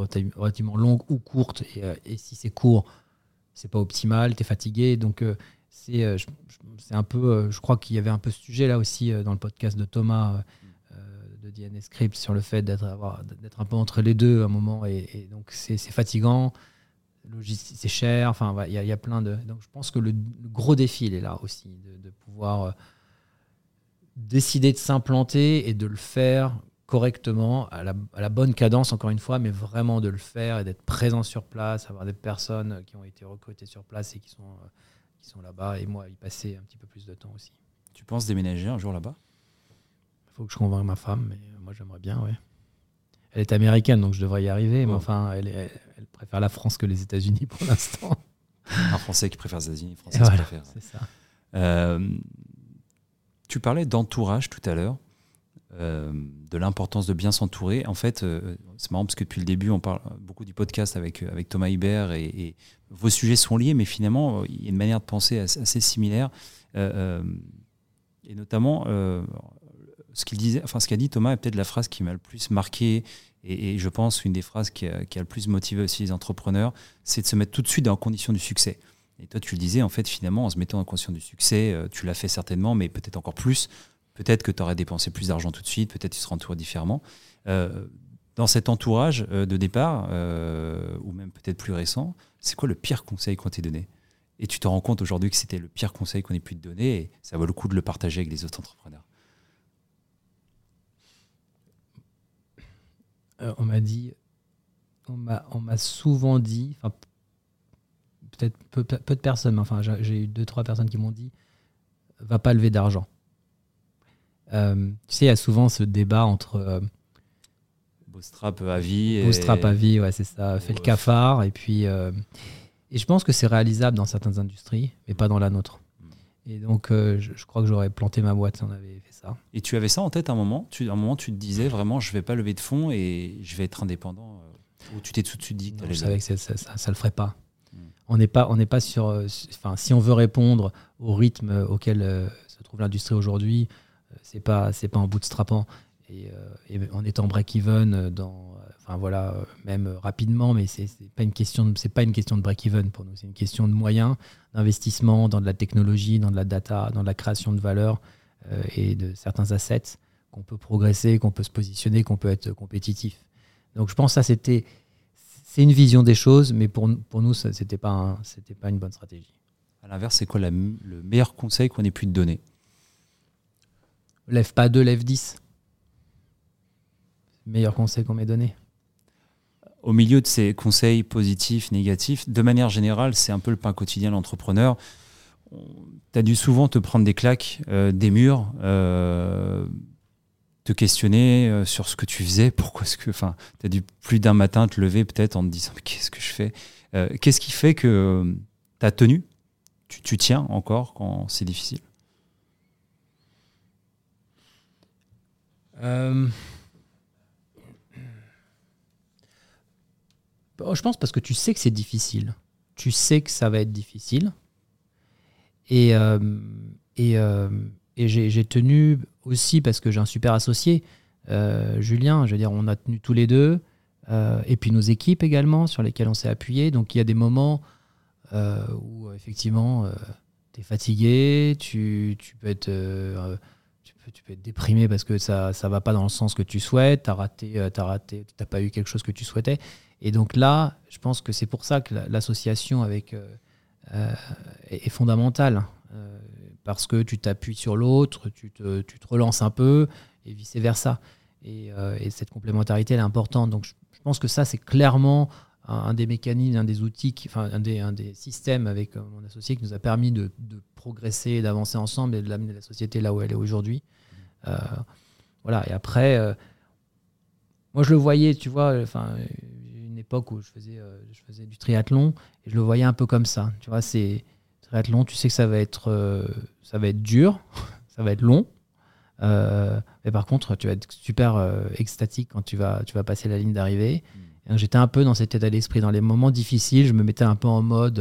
relativement longues ou courtes. Et si c'est court, c'est pas optimal, tu es fatigué. Donc c'est un peu, je crois qu'il y avait un peu ce sujet là aussi dans le podcast de Thomas de DNS Script sur le fait d'être un peu entre les deux à un moment, et donc c'est fatigant, c'est cher, enfin il y a plein de... Donc je pense que le gros défi il est là aussi, de pouvoir décider de s'implanter et de le faire correctement, à la bonne cadence, encore une fois, mais vraiment de le faire et d'être présent sur place, avoir des personnes qui ont été recrutées sur place et qui sont là-bas, et moi y passer un petit peu plus de temps aussi. Tu penses déménager un jour là-bas ? Il faut que je convainque ma femme, mais moi j'aimerais bien, ouais. Elle est américaine, donc je devrais y arriver, mais enfin, elle préfère la France que les États-Unis pour l'instant. Un Français qui préfère les États-Unis, Français voilà, qui préfère. C'est ça. Tu parlais d'entourage tout à l'heure, de l'importance de bien s'entourer. En fait, c'est marrant parce que depuis le début, on parle beaucoup du podcast avec Thomas Hibert, et vos sujets sont liés, mais finalement, il y a une manière de penser assez similaire. Et notamment, ce qu'a dit Thomas est peut-être la phrase qui m'a le plus marqué, et je pense une des phrases qui a le plus motivé aussi les entrepreneurs, c'est de se mettre tout de suite en condition du succès. Et toi, tu le disais, en fait, finalement, en se mettant en condition du succès, tu l'as fait certainement, mais peut-être encore plus. Peut-être que tu aurais dépensé plus d'argent tout de suite, peut-être que tu serais entouré différemment. Dans cet entourage de départ, ou même peut-être plus récent, c'est quoi le pire conseil qu'on t'ait donné ? Et tu te rends compte aujourd'hui que c'était le pire conseil qu'on ait pu te donner, et ça vaut le coup de le partager avec les autres entrepreneurs. On m'a souvent dit, enfin, peut-être peu de personnes, mais enfin, j'ai eu 2-3 personnes qui m'ont dit va pas lever d'argent. Tu sais, il y a souvent ce débat entre Bootstrap à vie. Bootstrap à vie, ouais, c'est ça. Fais le cafard. Et puis, et je pense que c'est réalisable dans certaines industries, mais pas dans la nôtre. Et donc, je crois que j'aurais planté ma boîte si on avait fait ça. Et tu avais ça en tête à un moment ? Tu te disais vraiment, je vais pas lever de fonds et je vais être indépendant, ou tu t'es tout de suite dit que tu allais... Je savais que ça le ferait pas. On n'est pas sur... Enfin, si on veut répondre au rythme auquel se trouve l'industrie aujourd'hui, c'est pas en bootstrapant et en étant break-even même rapidement, mais c'est pas une question de break-even pour nous, c'est une question de moyens, d'investissement dans de la technologie, dans de la data, dans de la création de valeur et de certains assets qu'on peut progresser, qu'on peut se positionner, qu'on peut être compétitif. Donc je pense que ça c'est une vision des choses, mais pour nous c'était pas une bonne stratégie. À l'inverse, c'est quoi le meilleur conseil qu'on ait pu te donner ? Lève pas 2, lève 10. Meilleur conseil qu'on m'ait donné. Au milieu de ces conseils positifs, négatifs, de manière générale, c'est un peu le pain quotidien de l'entrepreneur. Tu as dû souvent te prendre des claques, des murs, te questionner sur ce que tu faisais. Tu as dû plus d'un matin te lever peut-être en te disant « qu'est-ce que je fais ?» Qu'est-ce qui fait que tu as tenu ? Tu tiens encore quand c'est difficile ? Je pense parce que tu sais que c'est difficile. Tu sais que ça va être difficile. Et j'ai tenu aussi parce que j'ai un super associé, Julien. Je veux dire, on a tenu tous les deux. Et puis nos équipes également, sur lesquelles on s'est appuyé. Donc il y a des moments où effectivement, tu es fatigué, tu peux être... tu peux être déprimé parce que ça va pas dans le sens que tu souhaites, t'as pas eu quelque chose que tu souhaitais. Et donc là, je pense que c'est pour ça que l'association avec est fondamentale, parce que tu t'appuies sur l'autre, tu te relances un peu et vice versa. Et cette complémentarité elle est importante. Donc je pense que ça c'est clairement un des mécanismes, un des outils, un des systèmes avec mon associé qui nous a permis de progresser, d'avancer ensemble et de l'amener la société là où elle est aujourd'hui. Voilà. Et après, moi je le voyais, tu vois, une époque où je faisais du triathlon et je le voyais un peu comme ça. Tu vois, c'est triathlon, tu sais que ça va être dur, ça va être long. Mais par contre, tu vas être super extatique quand tu vas passer la ligne d'arrivée. J'étais un peu dans cet état d'esprit. Dans les moments difficiles, je me mettais un peu en mode,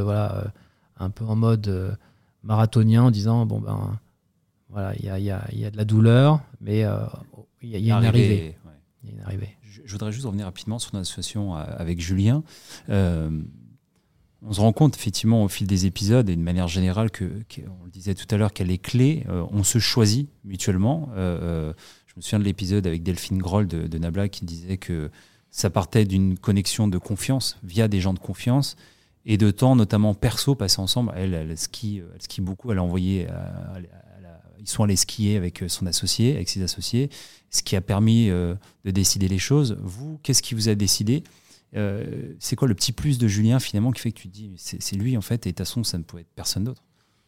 marathonien, en disant bon ben voilà, il y a de la douleur, mais il y a une arrivée. Ouais. Il y a une arrivée. Je voudrais juste revenir rapidement sur notre association avec Julien. On on se rend compte effectivement au fil des épisodes et de manière générale on le disait tout à l'heure, qu'elle est clé. On se choisit mutuellement. Je me souviens de l'épisode avec Delphine Groll de Nabla qui disait que ça partait d'une connexion de confiance via des gens de confiance et de temps notamment perso passé ensemble. Elle skie beaucoup. Elle a envoyé, ils sont allés skier avec ses associés, ce qui a permis de décider les choses. Vous, qu'est-ce qui vous a décidé ? C'est quoi le petit plus de Julien finalement qui fait que tu te dis c'est lui en fait et de toute façon ça ne pouvait être personne d'autre?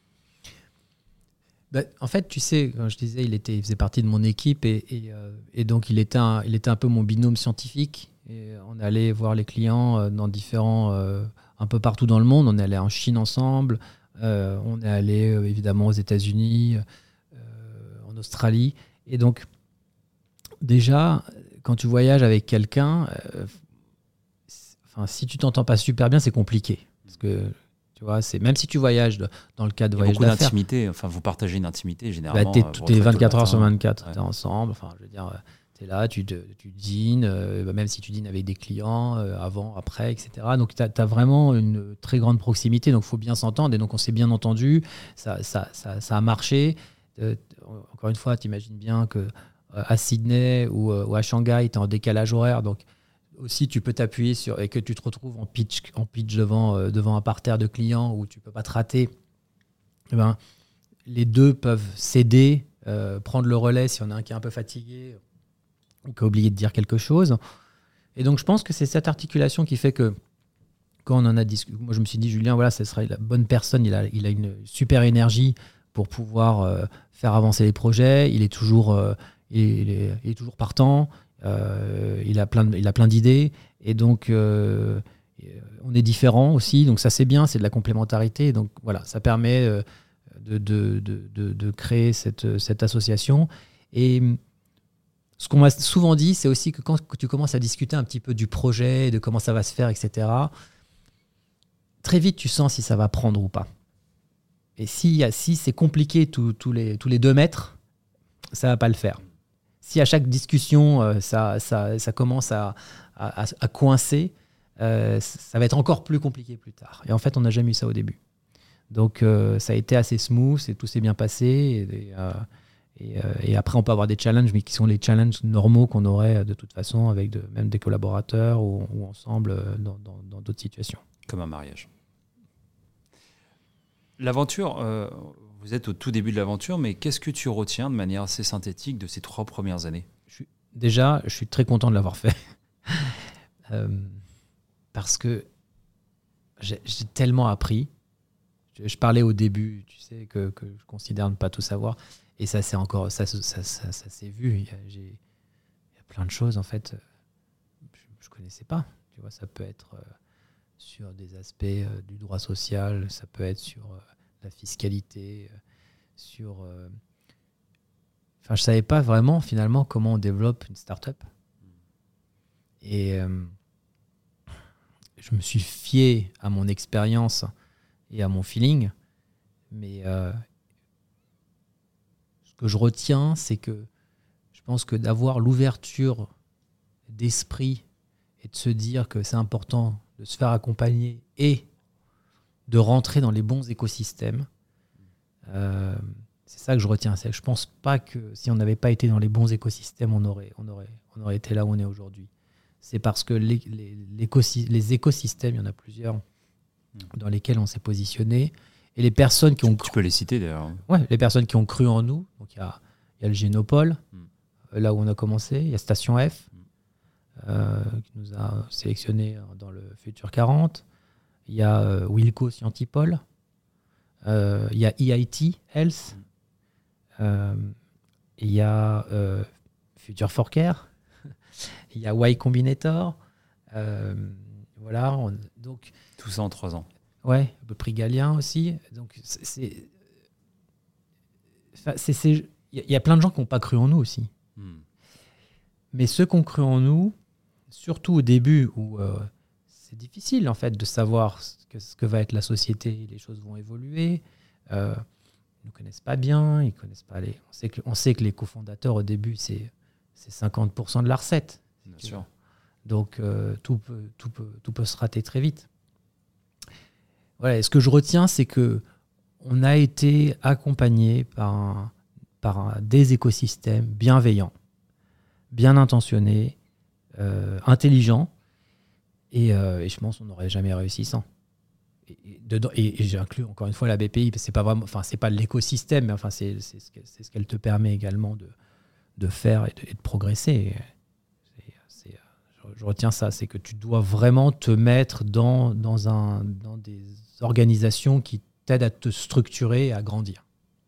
En fait, tu sais, quand je disais, il faisait partie de mon équipe et donc il était un peu mon binôme scientifique. Et on allait voir les clients dans un peu partout dans le monde. On est allé en Chine ensemble, on est allé évidemment aux États-Unis, en Australie. Et donc, déjà, quand tu voyages avec quelqu'un, si tu t'entends pas super bien, c'est compliqué. Parce que tu vois, même si tu voyages dans le cadre de voyage d'affaires. Beaucoup d'intimité, vous partagez une intimité généralement. T'es 24 heures sur 24, t'es ensemble. Je veux dire, t'es là, tu dînes, même si tu dînes avec des clients, avant, après, etc. Donc t'as vraiment une très grande proximité, donc il faut bien s'entendre. Et donc on s'est bien entendu, ça a marché. Encore une fois, t'imagines bien qu'à Sydney ou à Shanghai, t'es en décalage horaire, donc aussi tu peux t'appuyer sur et que tu te retrouves en pitch devant un parterre de clients où tu peux pas te rater. Les deux peuvent s'aider, prendre le relais si on a un qui est un peu fatigué ou qui a oublié de dire quelque chose. Et donc je pense que c'est cette articulation qui fait que quand on en a discuté, moi je me suis dit Julien, voilà, ce sera la bonne personne, il a une super énergie pour pouvoir faire avancer les projets, il est toujours partant. Il a plein d'idées et donc on est différents aussi, donc ça c'est bien, c'est de la complémentarité, donc voilà, ça permet de créer cette association. Et ce qu'on m'a souvent dit, c'est aussi que quand tu commences à discuter un petit peu du projet, de comment ça va se faire, etc., très vite tu sens si ça va prendre ou pas. Et si c'est compliqué tous les 2 mètres, ça va pas le faire. Si à chaque discussion, ça commence à coincer, ça va être encore plus compliqué plus tard. Et en fait, on n'a jamais eu ça au début. Donc, ça a été assez smooth et tout s'est bien passé. Et après, on peut avoir des challenges, mais qui sont les challenges normaux qu'on aurait de toute façon avec même des collaborateurs ou ensemble dans d'autres situations. Comme un mariage. L'aventure... Vous êtes au tout début de l'aventure, mais qu'est-ce que tu retiens de manière assez synthétique de ces 3 premières années ? Je suis très content de l'avoir fait. Parce que j'ai tellement appris. Je parlais au début, tu sais, que je considère ne pas tout savoir. Et ça, c'est encore, ça s'est vu. Il y a plein de choses, en fait, je ne connaissais pas. Tu vois, ça peut être sur des aspects du droit social, ça peut être sur... la fiscalité, je savais pas vraiment finalement comment on développe une start-up. Et je me suis fié à mon expérience et à mon feeling, mais ce que je retiens, c'est que je pense que d'avoir l'ouverture d'esprit et de se dire que c'est important de se faire accompagner et de rentrer dans les bons écosystèmes. C'est ça que je retiens. Je ne pense pas que si on n'avait pas été dans les bons écosystèmes, on aurait été là où on est aujourd'hui. C'est parce que les écosystèmes, il y en a plusieurs dans lesquels on s'est positionné. Et les personnes qui ont Tu peux les citer d'ailleurs. Ouais, les personnes qui ont cru en nous. Donc il y a le Génopole, là où on a commencé. Il y a Station F, qui nous a sélectionnés dans le Futur 40. Il y a Wilco Scientipol, il y a EIT Health, il y a Future for Care, il y a Y Combinator. Voilà, donc, tout ça en 3 ans. Ouais, le prix Galien aussi. Donc il y a plein de gens qui n'ont pas cru en nous aussi. Mais ceux qui ont cru en nous, surtout au début où c'est difficile en fait de savoir ce que va être la société, les choses vont évoluer. Ils ne nous connaissent pas bien, ils connaissent pas on sait que les cofondateurs au début c'est 50% de la recette. Bien sûr. Donc tout peut se rater très vite. voilà, ce que je retiens, c'est qu'on a été accompagné par des écosystèmes bienveillants, bien intentionnés, intelligents, et je pense qu'on n'aurait jamais réussi sans. Et j'inclus encore une fois la BPI, parce que c'est pas l'écosystème, mais c'est ce qu'elle te permet également de faire et de progresser. Je retiens ça, c'est que tu dois vraiment te mettre dans des organisations qui t'aident à te structurer et à grandir.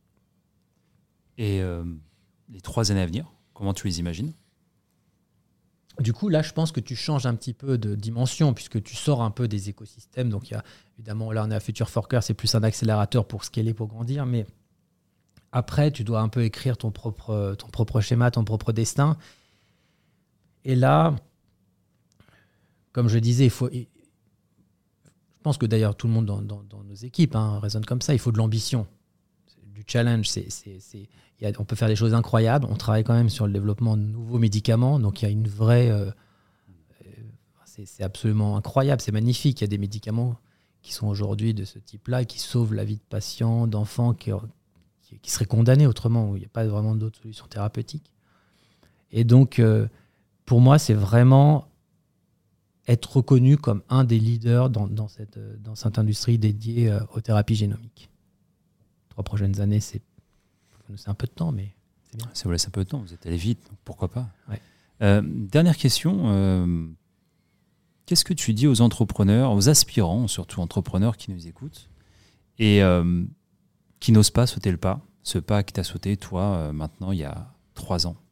Et les 3 années à venir, comment tu les imagines ? Du coup, là, je pense que tu changes un petit peu de dimension puisque tu sors un peu des écosystèmes. Donc, il y a évidemment, là, on est à Future Forker, c'est plus un accélérateur pour scaler, pour grandir. Mais après, tu dois un peu écrire ton propre schéma, ton propre destin. Et là, comme je disais, je pense que d'ailleurs, tout le monde dans nos équipes raisonne comme ça. Il faut de l'ambition, du challenge. On peut faire des choses incroyables. On travaille quand même sur le développement de nouveaux médicaments. Donc, il y a une vraie... c'est absolument incroyable. C'est magnifique. Il y a des médicaments qui sont aujourd'hui de ce type-là et qui sauvent la vie de patients, d'enfants qui seraient condamnés autrement, où il n'y a pas vraiment d'autres solutions thérapeutiques. Et donc, pour moi, c'est vraiment être reconnu comme un des leaders dans cette industrie dédiée aux thérapies génomiques. 3 prochaines années, c'est un peu de temps, mais c'est bien. Ça vous laisse un peu de temps, vous êtes allé vite, donc pourquoi pas. Ouais. Dernière question, qu'est-ce que tu dis aux entrepreneurs, aux aspirants, surtout entrepreneurs qui nous écoutent, et qui n'osent pas sauter le pas, ce pas que tu as sauté, toi, maintenant, il y a 3 ans?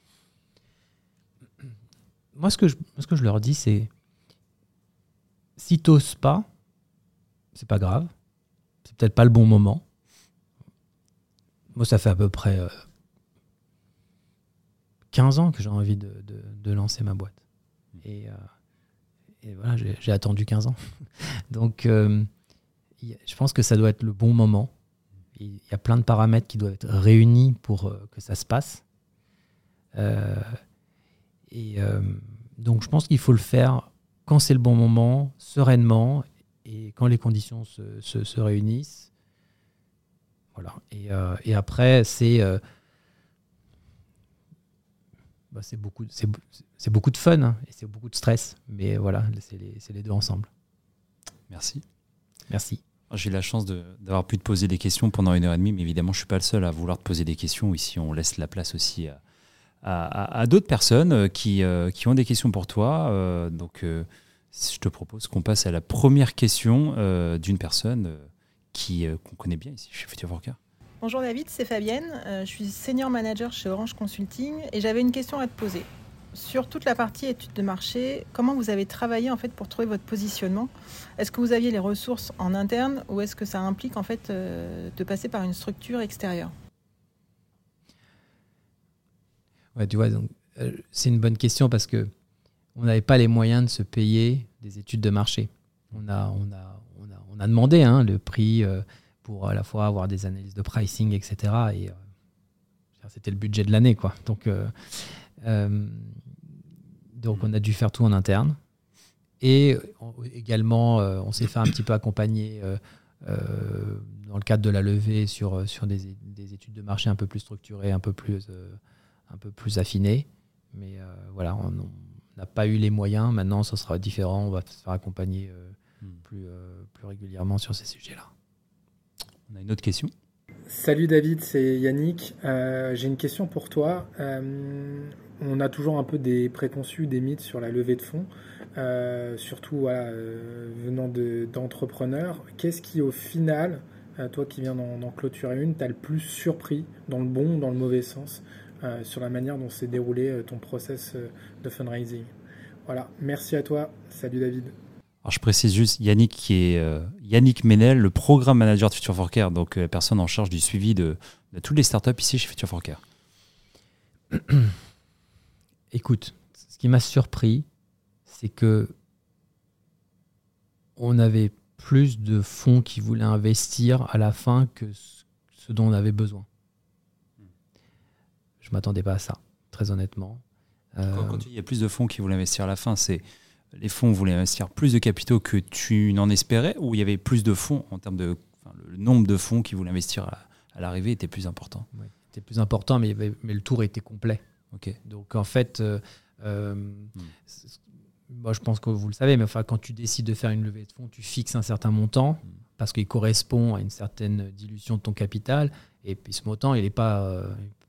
Moi, ce que je leur dis, c'est si tu n'oses pas, c'est pas grave, c'est peut-être pas le bon moment. Moi, ça fait à peu près 15 ans que j'ai envie de lancer ma boîte. Et voilà, j'ai attendu 15 ans. Donc, je pense que ça doit être le bon moment. Il y a plein de paramètres qui doivent être réunis pour que ça se passe. Donc, je pense qu'il faut le faire quand c'est le bon moment, sereinement, et quand les conditions se réunissent. Voilà. Et après, c'est beaucoup de fun et c'est beaucoup de stress. Mais voilà, c'est les deux ensemble. Merci. Merci. J'ai eu la chance d'avoir pu te poser des questions pendant 1h30, mais évidemment, je ne suis pas le seul à vouloir te poser des questions. Ici, on laisse la place aussi à d'autres personnes qui ont des questions pour toi. Donc, je te propose qu'on passe à la première question d'une personne qu'on connaît bien ici chez Future Forker. Bonjour David, c'est Fabienne. Je suis senior manager chez Orange Consulting et j'avais une question à te poser. Sur toute la partie études de marché, comment vous avez travaillé en fait pour trouver votre positionnement ? Est-ce que vous aviez les ressources en interne ou est-ce que ça implique en fait de passer par une structure extérieure ? Ouais, tu vois, donc, c'est une bonne question parce que on n'avait pas les moyens de se payer des études de marché. On a demandé le prix pour à la fois avoir des analyses de pricing, etc. Et c'était le budget de l'année, quoi. Donc on a dû faire tout en interne. Et également, on s'est fait un petit peu accompagner dans le cadre de la levée sur des études de marché un peu plus structurées, un peu plus affinées. Mais voilà, on n'a pas eu les moyens. Maintenant, ça sera différent. On va se faire accompagner plus régulièrement sur ces sujets-là. On a une autre question. Salut David, c'est Yannick. J'ai une question pour toi. On a toujours un peu des préconçus, des mythes sur la levée de fonds, surtout venant d'entrepreneurs. Qu'est-ce qui, au final, toi qui viens d'en clôturer une, t'as le plus surpris, dans le bon ou dans le mauvais sens, sur la manière dont s'est déroulé ton process de fundraising? Voilà, merci à toi. Salut David. Alors je précise juste Yannick qui est Yannick Ménel, le programme manager de Future Forker, donc la personne en charge du suivi de toutes les startups ici chez Future Forker. Écoute, ce qui m'a surpris, c'est que on avait plus de fonds qui voulaient investir à la fin que ce dont on avait besoin. Je ne m'attendais pas à ça, très honnêtement. Quand il y a plus de fonds qui voulaient investir à la fin, c'est les fonds voulaient investir plus de capitaux que tu n'en espérais, ou il y avait plus de fonds en termes de le nombre de fonds qui voulaient investir à l'arrivée était plus important? Ouais, c'était plus important, mais le tour était complet. Okay. Donc en fait, moi, je pense que vous le savez, mais enfin, quand tu décides de faire une levée de fonds, tu fixes un certain montant parce qu'il correspond à une certaine dilution de ton capital. Et puis ce montant, il est pas,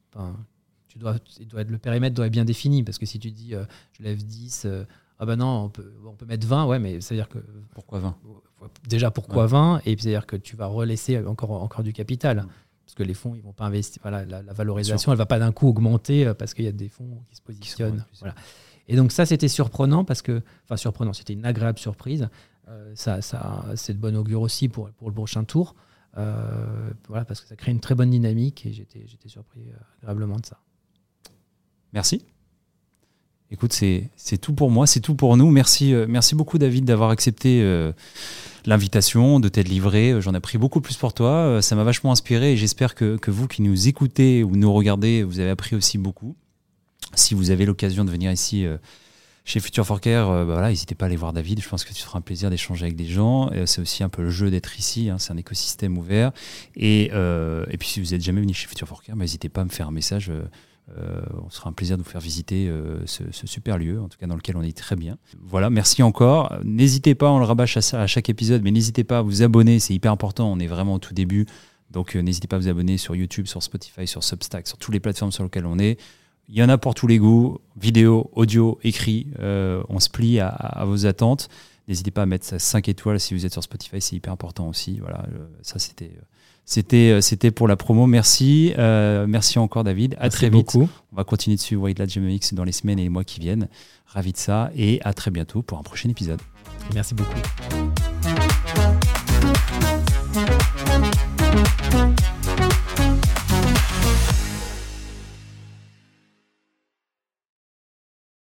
le périmètre doit être bien défini, parce que si tu dis je lève 10, ah ben non, on peut mettre 20, ouais, mais c'est-à-dire que pourquoi 20? Déjà pourquoi 20, et c'est-à-dire que tu vas relaisser encore du capital. Parce que les fonds, ils vont pas investir. Voilà, la valorisation, elle va pas d'un coup augmenter parce qu'il y a des fonds qui se positionnent. Voilà. Et donc ça, c'était surprenant surprenant, c'était une agréable surprise. Ça, c'est de bon augure aussi pour le prochain tour. Voilà, parce que ça crée une très bonne dynamique et j'étais surpris agréablement de ça. Merci. Écoute, c'est tout pour moi, c'est tout pour nous. Merci beaucoup David d'avoir accepté l'invitation, de t'être livré. J'en ai appris beaucoup plus pour toi. Ça m'a vachement inspiré et j'espère que vous qui nous écoutez ou nous regardez, vous avez appris aussi beaucoup. Si vous avez l'occasion de venir ici chez Future Forker, n'hésitez pas à aller voir David. Je pense que tu feras un plaisir d'échanger avec des gens. C'est aussi un peu le jeu d'être ici. C'est un écosystème ouvert. Et puis si vous n'êtes jamais venu chez Future Forker, n'hésitez pas à me faire un message. On sera un plaisir de vous faire visiter ce super lieu, en tout cas dans lequel on est très bien. Voilà, merci encore. N'hésitez pas, on le rabâche à chaque épisode, mais n'hésitez pas à vous abonner, c'est hyper important. On est vraiment au tout début. Donc n'hésitez pas à vous abonner sur YouTube, sur Spotify, sur Substack, sur toutes les plateformes sur lesquelles on est. Il y en a pour tous les goûts, vidéo, audio, écrit, on se plie à vos attentes. N'hésitez pas à mettre 5 étoiles si vous êtes sur Spotify, c'est hyper important aussi. Voilà, ça c'était pour la promo. Merci encore David, à très vite. Beaucoup. On va continuer de suivre White Labs GMX dans les semaines et les mois qui viennent. Ravi de ça et à très bientôt pour un prochain épisode. Merci beaucoup.